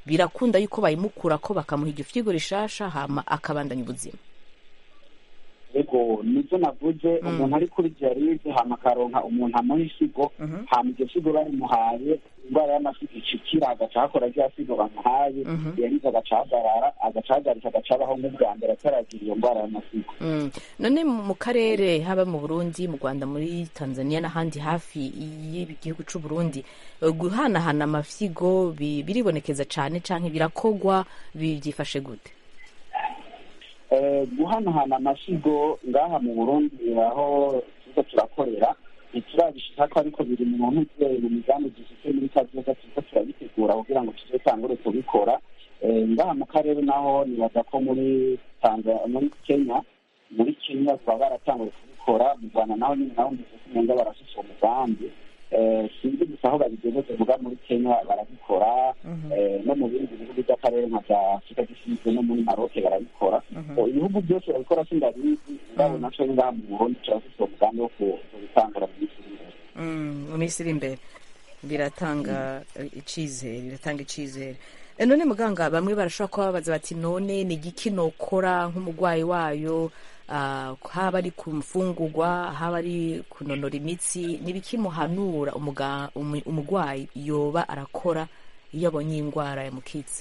birakunda yuko bayimukura ko bakamuha iryo fyigo rishasha hama akabandanya ubuzima. Ego nibyo navuze, umuntu ari kuri dialyse hama akaronka umuntu amuha isigo, hama iryo sigo barimuhaye indwara y'amasigo icikira agaca hakora rya sigo bamuhaye, dialyse agaca ahagarara, agaca ahagarika, agaca abaho nk'ubwa mbere ataragira iyo ndwara y'amasigo. None mu karere haba mu Burundi, mu Rwanda, muri Tanzania n'ahandi hafi y'igihugu c'u Burundi, guhanahana amafyigo biribonekeza cane canke birakogwa, byifashe gute? Guhanahana amasigo ngaha mu Burundi aho tuza turakorera ntiturabishika ko, ariko biri mu ntuzeye mu migambi dufite muri kazoza tuza turabitegura kugira ngo tuzotangure kubikora. Ngaha mu karere naho nibaza ko muri Tanzania, muri Kenya muri Kenya baba baratanguye kubikora. Mu Rwanda naho nyine naho ndetse barashyize umugambi, sinzi gusa aho babigejeje, muga muri Kenya barabikora, no mu bindi bihugu by'akarere nka bya Afurika y'Epfo no muri Maroc barabikora. Ibihugu byose babikora sindabizi, ngabo naco ngaha mu Burundi turafite umugambi wo kubitangura mu minsi iri imbere. mu minsi iri imbere biratanga icizere, biratanga icizere. None muganga, bamwe barashobora kuba babaza bati none ni igiki nokora nk'umurwayi wayo, Uh, haba ari ku mfungurwa, haba ari kunonora imitsi, nibikimuhanura umugwayi yoba arakora iyo abonye indwara yamukitse?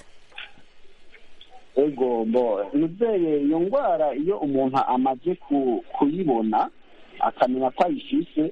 Ego bo nuzeye iyo ndwara, iyo umuntu amaze kuyibona akamenya ko ayifise,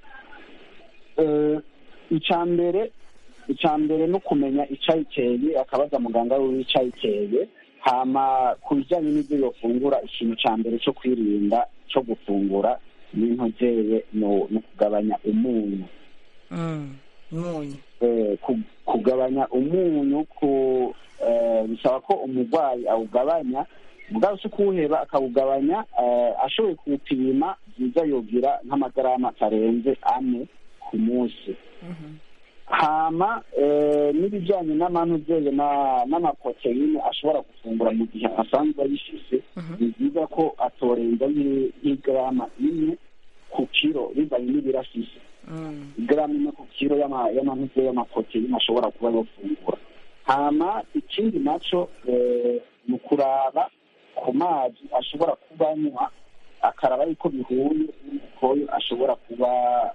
icambere icambere no kumenya icayiteye, akabaza muganga we icayiteye. Hama ku bijyanye n'ibyo yofungura, ikintu cya mbere cyo kwirinda cyo gufungura n'intozeye no kugabanya umunyu. umunyu kugabanya umunyu bisaba ko umurwayi awugabanya, mugabo si kuwuheba, akawugabanya. Ashoboye kuwupima byiza yogira nk'amagarama atarenze ane ku munsi. Hama n'ibijyanye n'amanuzeye n'amaproteine ashobora gufungura mu gihe asanzwe ayishize, ni byiza ko atorenza nk'igarama imwe ku kiro bivanye n'ibirashize. Igarama imwe ku kiro y'amanuzeye y'amaproteine ashobora kuba yofungura. Hama ikindi naco mu kuraba ku mazi ashobora kuba anywa, akaraba yuko bihuye n'umukoyo ashobora kuba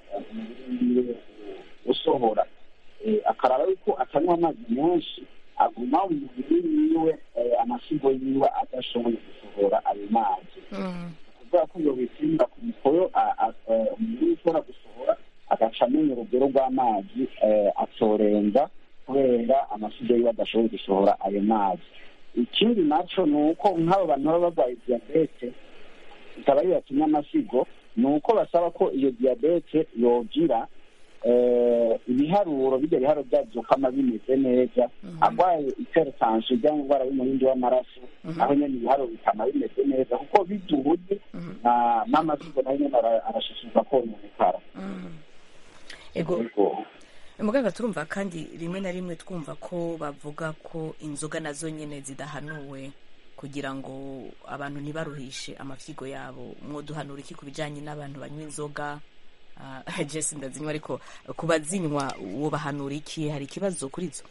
usohora. Akaraba yuko atanywa amazi menshi, aguma mu mubiri wiwe amasigo yiwe adashoboye gusohora ayo mazi. Kuvuga ko iyo bitinda ku mukoyo umubiri ushobora gusohora, agaca amenya urugero rw'amazi atorenza kubera amasigo yiwe adashoboye gusohora ayo mazi. Ikindi naco ni uko nk'abo bantu baba barwaye diyabete ikaba ariyo yatumye amasigo, ni uko basaba ko iyo diyabete yogira ibiharuro bijya biharuro byabyo kama bimeze neza. Arwaye hypertension cyangwa indwara y'umurindi w'amaraso, aho nyine ibiharuro bitama bimeze neza, kuko biduhuze n'amasigo nayo nyine arashishikwa kononekara. Ego muganga, turumva kandi rimwe na rimwe twumva ko bavuga ko inzoga nazo nyine zidahanuwe kugira ngo abantu ntibaruhishe amafyigo yabo. Mwoduhanura iki ku bijyanye n'abantu banywa inzoga? Jesse ndazinywa, ariko ku bazinywa uwo bahanura iki? Hari ikibazo kuri zo?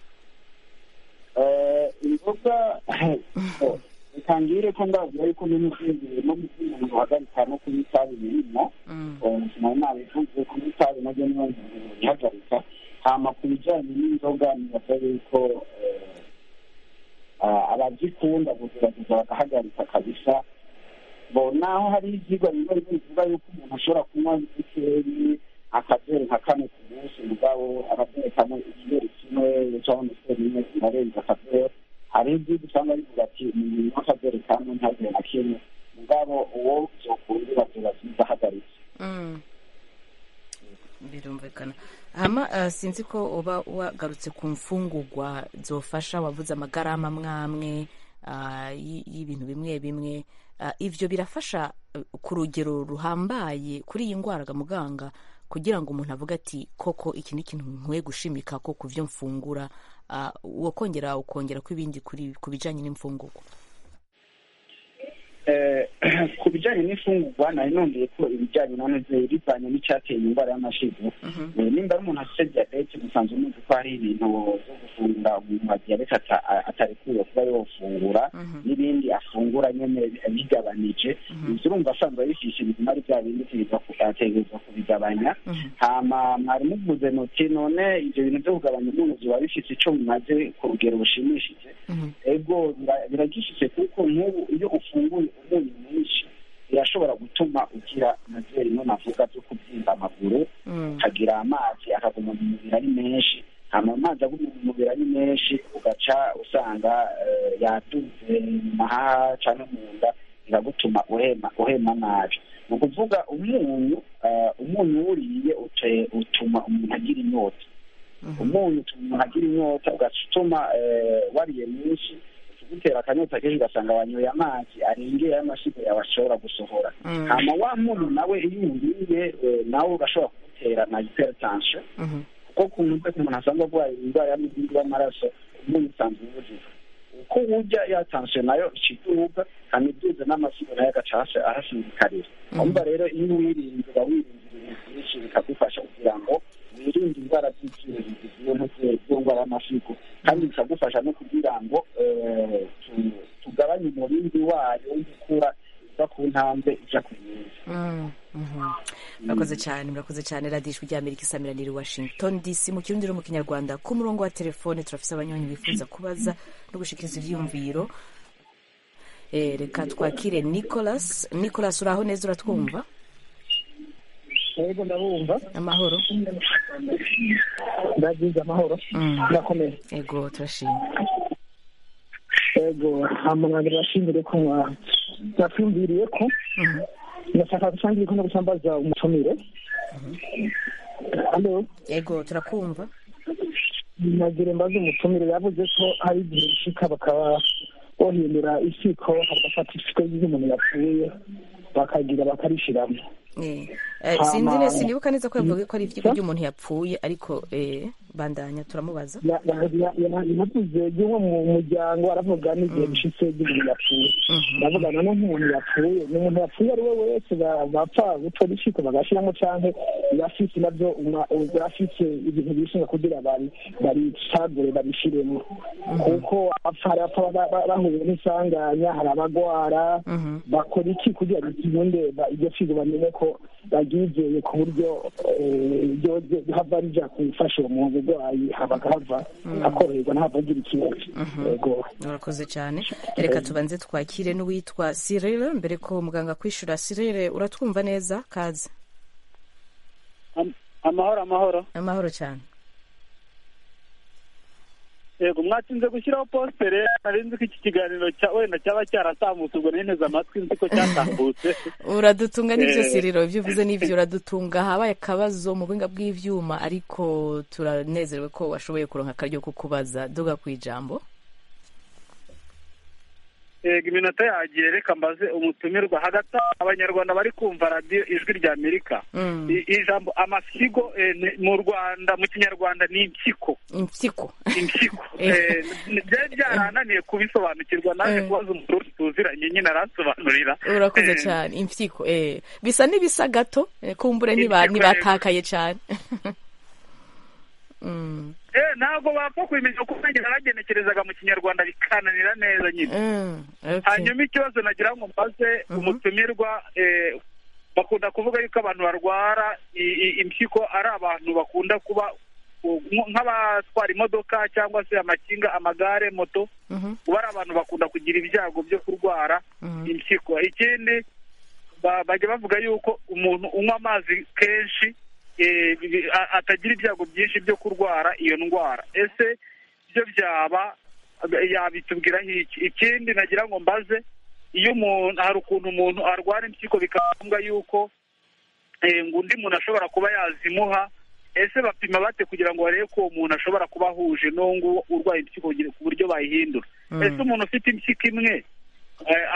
Inzoga bitangire ko ndavuga yuko n'umusinzi no musinzi guhagarika no kunywa itabi birimo, nayo nabivuze kunywa itabi nabyo niyo bihagarika. Hama ku bijyanye n'inzoga nibaza yuko abazikunda kugerageza bagahagarika kabisa. Bo naho hari ibyigwa bimwe bivuga yuko umuntu ashobora kunywa ikeri akagere nka kane ku munsi, mugabo aragerekamo ikigero kimwe cyangwa umusore imwe zirarenza akagere. Hari ibyigwa usanga bivuga ati ni akagere kamwe ntagere na kimwe, mugabo uwo byokundira biba byiza ahagaritse. Birumvikana. Hama sinzi ko uba wagarutse ku mfungurwa zofasha, wavuze amagarama mwamwe y'ibintu bimwe bimwe. Ivyo birafasha ku rugero ruhambaye kuri iyi ndwara ga muganga, kugira ngo umuntu avuga ati koko iki ni ikintu nkwiye gushimika ko kuvyo mfungura, wakongera ukongera ko ibindi kuri ku bijanye n'imfungurwa? ku bijyanye n'imfungurwa nari nongeye ko ibijyanye n'amazere bivanye n'icyateye indwara y'amashigo nimba ari umuntu afite diyabete musanzwe muzi ko hari ibintu byo gufungura umuntu wa diyabete atarekuye kuba yofungura n'ibindi afungura nyine bigabanije ibyo urumva asanzwe bifisha ibizima ari bya bindi ategerezwa kubigabanya hama mwari muvuze muti none ibyo bintu byo kugabanya umuntu biba bifite icyo bimaze ku rugero rushimishije ego biragishije kuko nk'ubu iyo ufunguye umunyu mwinshi birashobora gutuma ugira amazere imwe navuga byo kubyimba amaguru ukagira amazi akaguma mu mubiri ari menshi hama amazi aguma mu mubiri ari menshi ugaca usanga yaduze mu mahaha cyangwa mu nda biragutuma uhema uhema nabi ni ukuvuga umunyu umunyu wuriye utuma umuntu agira inyota umunyu utuma umuntu agira inyota ugaca utuma wariye mwinshi gutera akanyota kenshi ugasanga wanyoye amazi arengeye y'amashigo yawe ashobora gusohora hama wa muntu nawe iyo uriye nawe ugashobora kugutera na hypertension kuko ku muntu ku muntu asanzwe arwaye indwara y'umuvuduko w'amaraso umuntu usanzwe ubujijwe uko urya ya tension nayo ikiduga kandi iduze n'amasigo nayo agaca arashingikarira umva rero iyo wirinze uba wirinze ibintu byinshi bikagufasha kugira ngo wirinde indwara z'icyuririzi z'indwara y'amasigo kandi bikagufasha no kugira ngo tugabanye umurindi wayo wo gukura iva ku ntambwe ijya ku yindi murakoze cyane murakoze cyane radiyo ijwi ry'amerika isamiraniye i washington dc mu kirundi no mu kinyarwanda ku murongo wa telefone turafise abanywanyi bifuza kubaza no gushikiriza ivyiyumviro reka twakire nicolas nicolas uraho neza uratwumva yego ndabumva amahoro ndagize amahoro ndakomeye yego turashimye yego hamwe bashimire ko nafumbiriye ko ndashaka gusangira ko no gusambaza umutumire allo yego turakumva nagire mbaze umutumire yavuze ko hari igihe bishika bakaba bohindura isiko bagafata isiko y'umuntu yapfuye bakagira bakarishiramo sinzi neza sinibuka neza ko yavuga ko ari ivyiko by'umuntu yapfuye ariko bandanya turamubaza yavuze y'uwo mu muryango aravuga n'igihe bishitse by'umuntu yapfuye ndavuga none nk'umuntu yapfuye ni umuntu yapfuye ari we wese bapfa gutora ishiko bagashiramo canke yafise navyo yafise ibintu bishinga kugira bari babicagure babishiremo kuko apfa bahuye n'isanganya hari abagwara bakora iki kugira ngo ikibundi iryo figo bamenye ko bagizeye ku buryo ryoze hava rija kufasha uwo muntu urwayi habaga hava akoroherwa ntabwo agira ikibazo yego urakoze cyane reka tubanze twakire n'uwitwa Cyril mbere ko muganga kwishura Cyril uratwumva neza kaze amahoro amahoro amahoro cyane yego mwatinze gushyiraho postere narinzi ko iki kiganiro cya wenda cyaba cyaratambutse ubwo ninteze amatwi nzi ko cyatambutse uradutunga n'ibyo Siriro ibyo uvuze n'ibyo uradutunga habaye akabazo mu buhinga bw'ivyuma ariko turanezerewe ko washoboye kuronka akaryo ko kubaza duga kwijambo yego iminota yagiye reka mbaze umutumirwa hagati abanyarwanda bari kumva radiyo ijwi rya Amerika ijambo amasigo mu Rwanda mu kinyarwanda ni impyiko impyiko impyiko byari byarananiye kubisobanukirwa naje kubaza umurundi tuziranye nyine arasobanurira urakoze cyane impyiko eh bisa n'ibisa gato kumbure ntibatakaye cyane Mm. Eh ntabwo bapfa kubimenya kuko ngira nagenekerezaga mu kinyarwanda bikananira neza nyine. Mm. Okay. Hanyuma ikibazo nagira ngo mbaze umutumirwa eh bakunda kuvuga yuko abantu barwara impyiko ari abantu bakunda kuba nk'abatwara imodoka cyangwa se amakinga amagare moto uba ari abantu bakunda kugira ibyago byo kurwara impyiko. Ikindi bajya bavuga yuko umuntu unywa amazi kenshi atagira ibyago byinshi byo kurwara iyo ndwara. Ese byo byaba yabitubwira iki? Ikindi nagira ngo mbaze iyo umuntu hari ukuntu umuntu arwara impyiko bikavuga yuko ngo undi muntu ashobora kuba yazimuha, ese bapima bate kugira ngo barebe ko uwo muntu ashobora kuba ahuje n'uwo urwaye impyiko ku buryo bayihindura? Ese umuntu ufite impyiko imwe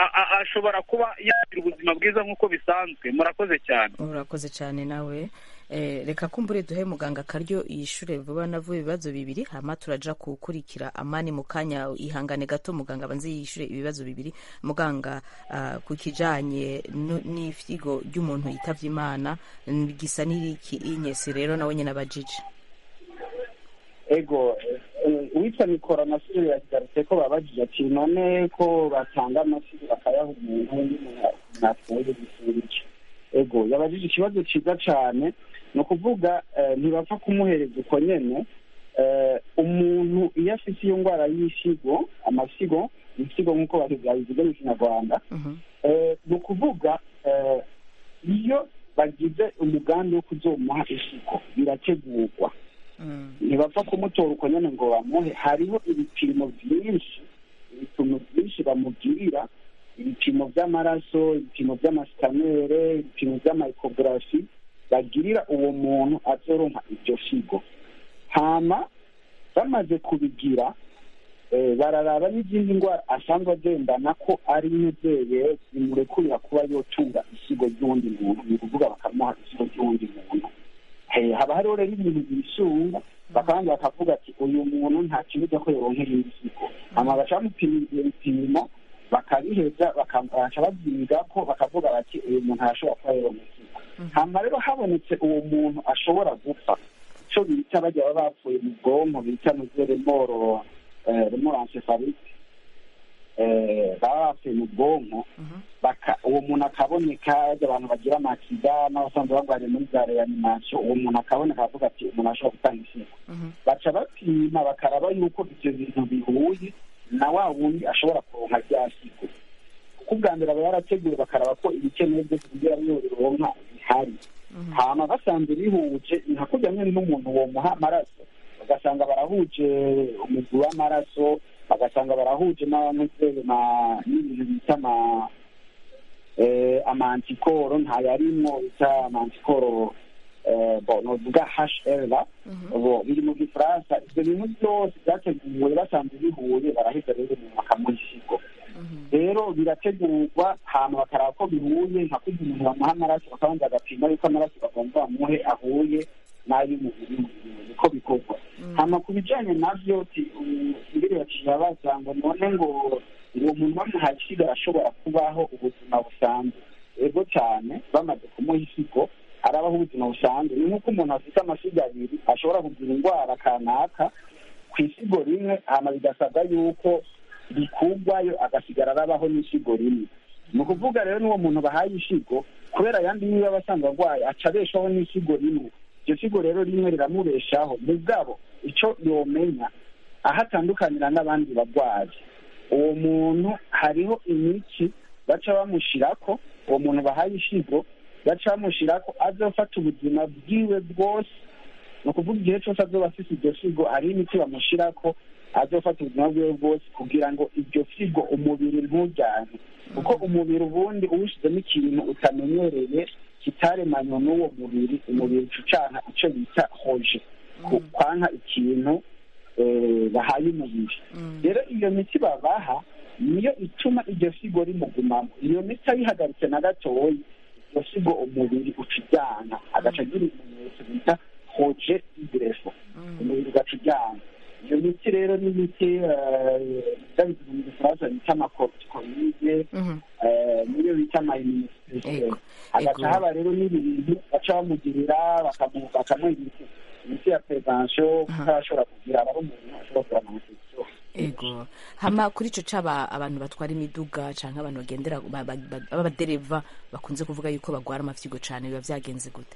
ashobora kuba yagira ubuzima bwiza nk'uko bisanzwe? Murakoze cyane. Urakoze cyane nawe. Eh, reka kumbure duhe muganga akaryo yishure vuba navuye ibibazo bibiri hama turaja kukurikira amani mu kanya. Ihangane gato muganga banze yishure ibibazo bibiri. Muganga, uh, ku kijanye n'ifyigo ry'umuntu yitavye Imana gisa n'iriki inyesi rero nawe nyene abajije. ego uwitwa mikoro nasire yagarutse ko babajije ati none ko batanga amasigo bakayaha umuntu natwoye gusubira. Ego yabajije ikibazo ciza cane, no kuvuga ntibapfa kumuhereza uko nyene. Umuntu iyo afite iyo ndwara y'isigo, amasigo isigo nk'uko babivuga mu Kinyarwanda, ni ukuvuga iyo bagize umugambi wo kuzomuha isigo birategurwa, ntibapfa kumutora uko nyene ngo bamuhe. Hariho ibipimo byinshi ibipimo byinshi bamugirira, ibipimo by'amaraso, ibipimo by'amasikanere, ibipimo by'amaekogarafi bagirira uwo muntu azoronka iryo figo. Hama bamaze kubigira bararaba n'izindi ndwara asanzwe agendana ko ari inzeye zimurekurira kuba yotunga isigo ry'uwundi muntu, ni ukuvuga bakamuha isigo ry'uwundi muntu. Haba hariho rero ibintu bisunga bakabandi bakavuga ati uyu muntu nta kibuza ko yoronkera isigo, hama baca bamupima ibyo bipimo bakabiheza bakaca babyiga ko bakavuga bati uyu muntu arashobora kuba yoronka isigo. Hama rero habonetse uwo muntu ashobora gupfa, icyo bita bajya baba bapfuye mu bwonko bita remoro remoroencéphalite, baba bapfuye mu bwonko, uwo muntu akaboneka, abantu bagira amakida n'abasanzwe barwariye muri za reanimation, uwo muntu akaboneka akavuga ati umuntu ashobora gutanga isigo. Baca bapima bakaraba yuko ibyo bintu bihuye na wa wundi ashobora kuronka rya sigo, kuko ubwa mbere aba yarateguye bakaraba ko ibikenewe byose kugira ngo bironka bihari. Hama basanze bihuje nka kurya nyine n'umuntu wo muha amaraso, bagasanga barahuje umugwi w'amaraso, bagasanga barahuje n'ibintu bita amantikoro ntayarimwo bita amantikoro novuga H L biri mu gifaransa. Ibyo bintu byose byateguwe basanze bihuye baraheza rero umuntu bakamuha isigo. Rero birategurwa hama bakaraba ko bihuye, nka kugira umuntu bamuha amaraso bakabanza bagapima yuko amaraso bagomba bamuhe ahuye n'ay'umubiri niko bikorwa. Hama ku bijanye navyo imbere yaciye abaza ngo none ngo uwo muntu bamuhaye isigo arashobora kubaho ubuzima busanzwe. Ego cyane, bamaze kumuha isigo arabaho ubuzima busanzwe. Ni nk'uko umuntu afite amasigo abiri ashobora kugira indwara kanaka ku isigo rimwe, hama bigasabwa yuko bikugwayo agasigara arabaho n'isigo rimwe. Ni ukuvuga rero n'uwo muntu bahaye isigo kubera ayandi niba abasanzwe arwaye aca abeshaho n'isigo rimwe. Iryo sigo rero rimwe riramubeshaho, mugabo icyo yomenya aho atandukanira n'abandi barwayi, uwo muntu hariho imiti baca bamushirako, uwo muntu bahaye isigo baca bamushirako azofata ubuzima bwiwe bwose. Ni ukuvuga igihe cyose azoba afise iryo sigo hari imiti bamushirako azofata ubuzima bwiwe bwose kugira ngo iryo sigo umubiri ntujyane, kuko umubiri ubundi uwushizemo ikintu utamenyereye kitaremanywa n'uwo mubiri, umubiri ucana icyo bita hoje, kwanka ikintu bahaye umubiri. Rero iyo miti babaha niyo ituma iryo sigo rimugumamo. Iyo miti ayihagaritse na gatoya iryo sigo umubiri ucijyana agaca agira ibimenyetso bita hoje igrefo, umubiri ugaca ujyana. Iyo miti rero ni imiti ndabivuga mu gifaransa bita amakortikoide, niyo bita amayiminisitirisiyo. Hagaca haba rero n'ibintu baca bamugirira bakamuha imiti ya prevention kuko arashobora kugira abaho umuntu ashobora kugira amainfection. Ego hama kuri ico caba abantu batwara imiduga canke abantu bagendera abadereva bakunze kuvuga yuko bagwara amafyigo cane, biba vyagenze gute?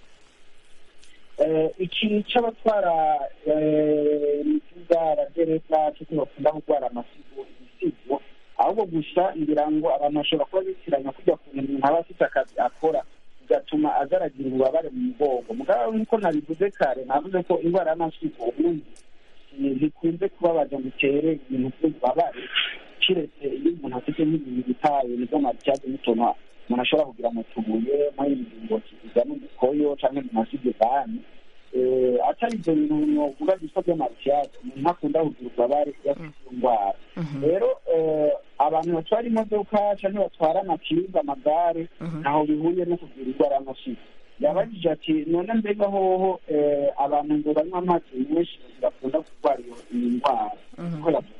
Iki cy'abatwara imiduga abadereva cyangwa bakunda kurwara amafyigo ibisigo, ahubwo gusa ngira ngo abantu bashobora kuba bitiranya kujya ku muntu aba afite akazi akora bigatuma azaragira ububabare mu mugongo. Mugabo nk'uko nabivuze kare, navuze ko indwara y'amafyigo ubundi ntikunze kubabaza ngo itere ibintu by'ububabare, kiretse iyo umuntu afite nk'ibintu bitaye nizo mabyaje n'utuntu umuntu ashobora kugira mu tubuye muri ingingo zijyana n'umukoyo cyangwa mu masigo bani, atari ibyo bintu novuga bisa by'amabyaje umuntu ntakunda kugira ububabare iyo afite indwara. Rero abantu batwara imodoka cyangwa batwara amakinga, amagare ntaho bihuriye no kugira indwara y'amafyigo. yabajije ati none mbega hoho abantu ngo banywa amazi menshi bakunda kurwara iyi ndwara ko yavuze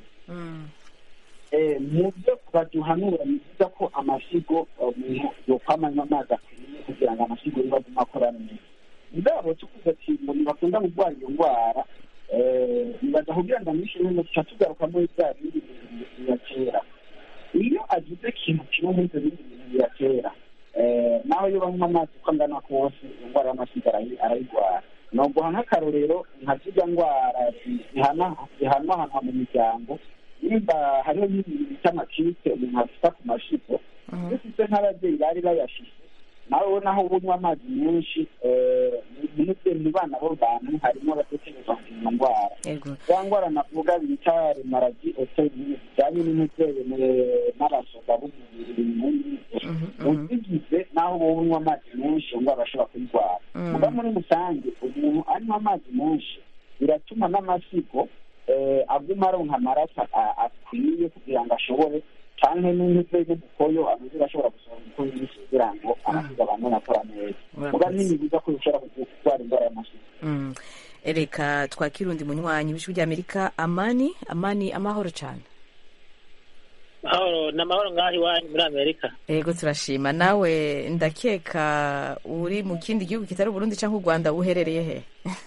mu byo baduhanura ni byiza ko amasigo umuntu yokwamanywa amazi akwiriye kugira ngo amasigo niba aguma akora neza ndabo tukuze ati umuntu bakunda kurwara iyo ndwara nibaza kugira ngo amishe neza tuca tugaruka muri bya bindi bintu bya kera iyo agize ikintu kimwe muri ibyo bindi bintu bya kera naho iyo banywa amazi uko angana kose indwara y'amasigo arayirwara noguha nk'akarorero nka zirya ndwara zihanwahanwa mu miryango nimba hariho n'ibintu bita amakipe umuntu afita ku mashigo iyo ufite nk'ababyeyi bari bayashize nawe naho unywa amazi menshi mu bana bo bantu harimo abatekereza ku iyo ndwara ya ndwara navuga bita remaradi oteyini bijyanye n'imiterere n'abasoda b'umubiri uzigize naho wowe unywa amazi menshi iyo ndwara ashobora kuyirwara muga muri rusange umuntu anywa amazi menshi biratuma n'amasigo aguma aronka amaraso akwiye kugira ngo ashobore cyane n'imiti y'ubukoyo ameze ashobora gusohora umukoyo nyinshi kugira ngo amasigo abandanye akora neza muga nini biza ko bishobora kurwara indwara y'amasigo reka twakira undi munywanyi w'ijwi ry'Amerika Amani Amani amahoro cyane mahoro n'amahoro ngaho iwanyu muri Amerika yego turashima nawe ndakeka uri mu kindi gihugu kitari Burundi cyangwa u Rwanda uherereye he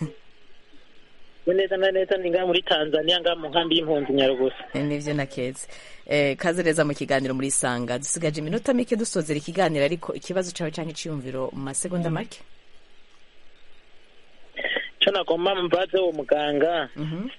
neza na neza ni ngaha muri Tanzania ngaha mu nkambi y'impunzi Nyarugusa nivyo nakeze eh kaze reza mu kiganiro muri Sanga dusigaje iminota mike dusozera ikiganiro ariko ikibazo cyawe cyane cyiyumviro mu masegonda make cyo nagomba mbaze uwo muganga mhm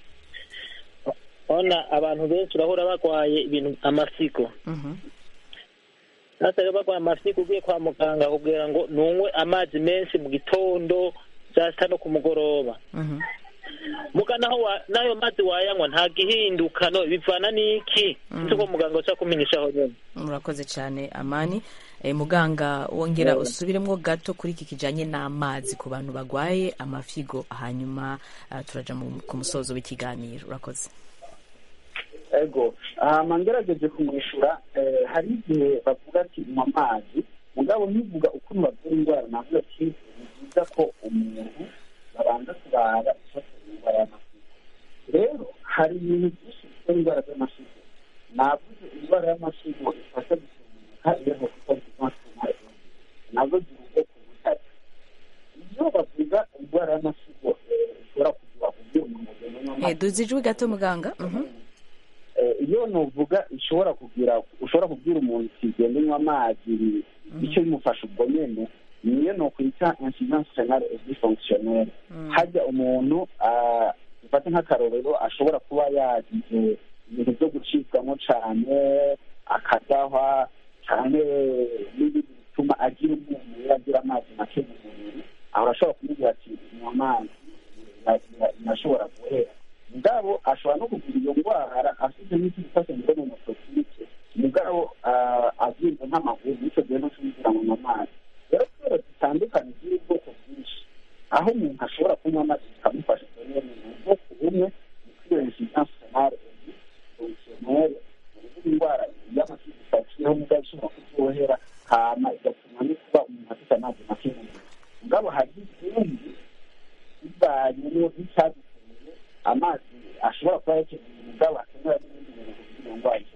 ona abantu benshi urahora bagwaye ibintu amasigo mhm nasa rero bagwaye amasigo ugiye kwa muganga kubwira ngo nunywe amazi menshi mu gitondo cyasta no ku mugoroba mhm muga naho nayo mazi wayanywa nta gihinduka no bivana niki ntuko muganga uca kumenyeshaho nyene murakoze cyane Amani e, muganga wongera yeah. usubiremwo gato kuri iki kijanye n'amazi ku bantu bagwaye amafigo hanyuma uh, turaja ku musozo w'ikiganiro urakoze ego hama ngerageje kumwishura eh, hari igihe bavuga ati mu amazi mugabo ntivuga ukuntu bavura indwara navuga ati ni byiza ko umuntu babanza kurara indwara y'amasigo rero hari ibintu byinshi bitera indwara z'amasigo navuze indwara y'amasigo ifasha gusunika iyo bavuga iz'amasigo nazo ziri ubwoko butatu iyo bavuga indwara y'amasigo ishobora kugira kubwira umuntu duzi ijwi gato muganga iyo novuga ishobora kugira ushobora kubwira umuntu kigenda unywa amazi icyo bimufasha ubwo nyene niyo no kwita insuffisance rénale dysfonctionnelle hajya umuntu ufata nk'akarorero ashobora kuba yagize ibintu byo gucibwamo cyane akadahwa cyane n'ibindi bituma agira umuntu agira amazi make mu mubiri aho ashobora kumubwira ati nywa amazi nashobora guhera mugabo ashobora no kugira iyo ndwara afite n'iki gifasha ngo mu mototike mugabo abyimba nk'amaguru nicyo gihe no kugira ngo amazi rero kubera zitandukanye z'ubwoko bwinshi aho umuntu ashobora kunywa amazi bikamufasha kubera mu bwoko bumwe ni kwirenza insuffisance fonctionnelle indwara y'amasigo ifatiyeho mugabo ishobora kuryohera hama igatuma no kuba umuntu afite amazi make mu mubiri mugabo hari izindi bivanye n'icyadutumye amazi ashobora kuba yakeneye umugabo akenera n'ibindi bintu kugira ngo ayikore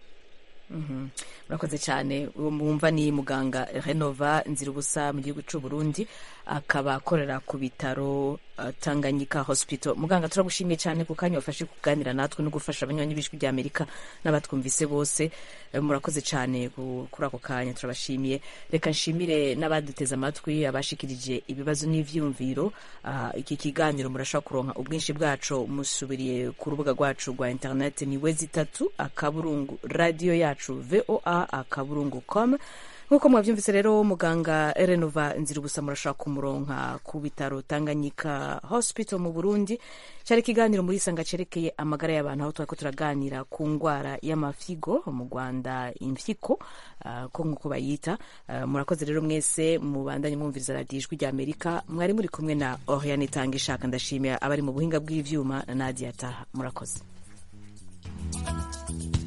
murakoze cyane mwumva ni muganga Renova Nzirubusa mu gihugu cy'u Burundi akaba akorera ku bitaro Tanganyika Hospital. Muganga turagushimiye cyane ku kanya wafashe kuganira natwe no gufasha abanywanyi b'ijwi rya Amerika n'abatwumvise bose. Murakoze cyane kuri ako kanya turabashimiye. Reka nshimire n'abaduteze amatwi abashikirije ibibazo n'ivyumviro. Uh, iki kiganiro murashaka kuronka ubwinshi bwacu musubiriye ku rubuga rwacu rwa internet ni wezi tatu akaburungu radio yacu voa akaburungu com. Nkuko mwavyumvise rero muganga Renova Nzirubusa murashaka kumuronka ku bitaro Tanganyika Hospital mu Burundi. Cyari kiganiro muri Sanga cerekeye amagara y'abantu aho twako turaganira ku ngwara y'amafigo mu Rwanda imfyiko uh, ko nkuko bayita. Uh, murakoze rero mwese mubandanye mwumviriza radio ijwi rya Amerika. Mwari muri kumwe na Oriane Tangishaka ndashimiye abari mu buhinga bw'ivyuma na Nadia Taha. Murakoze.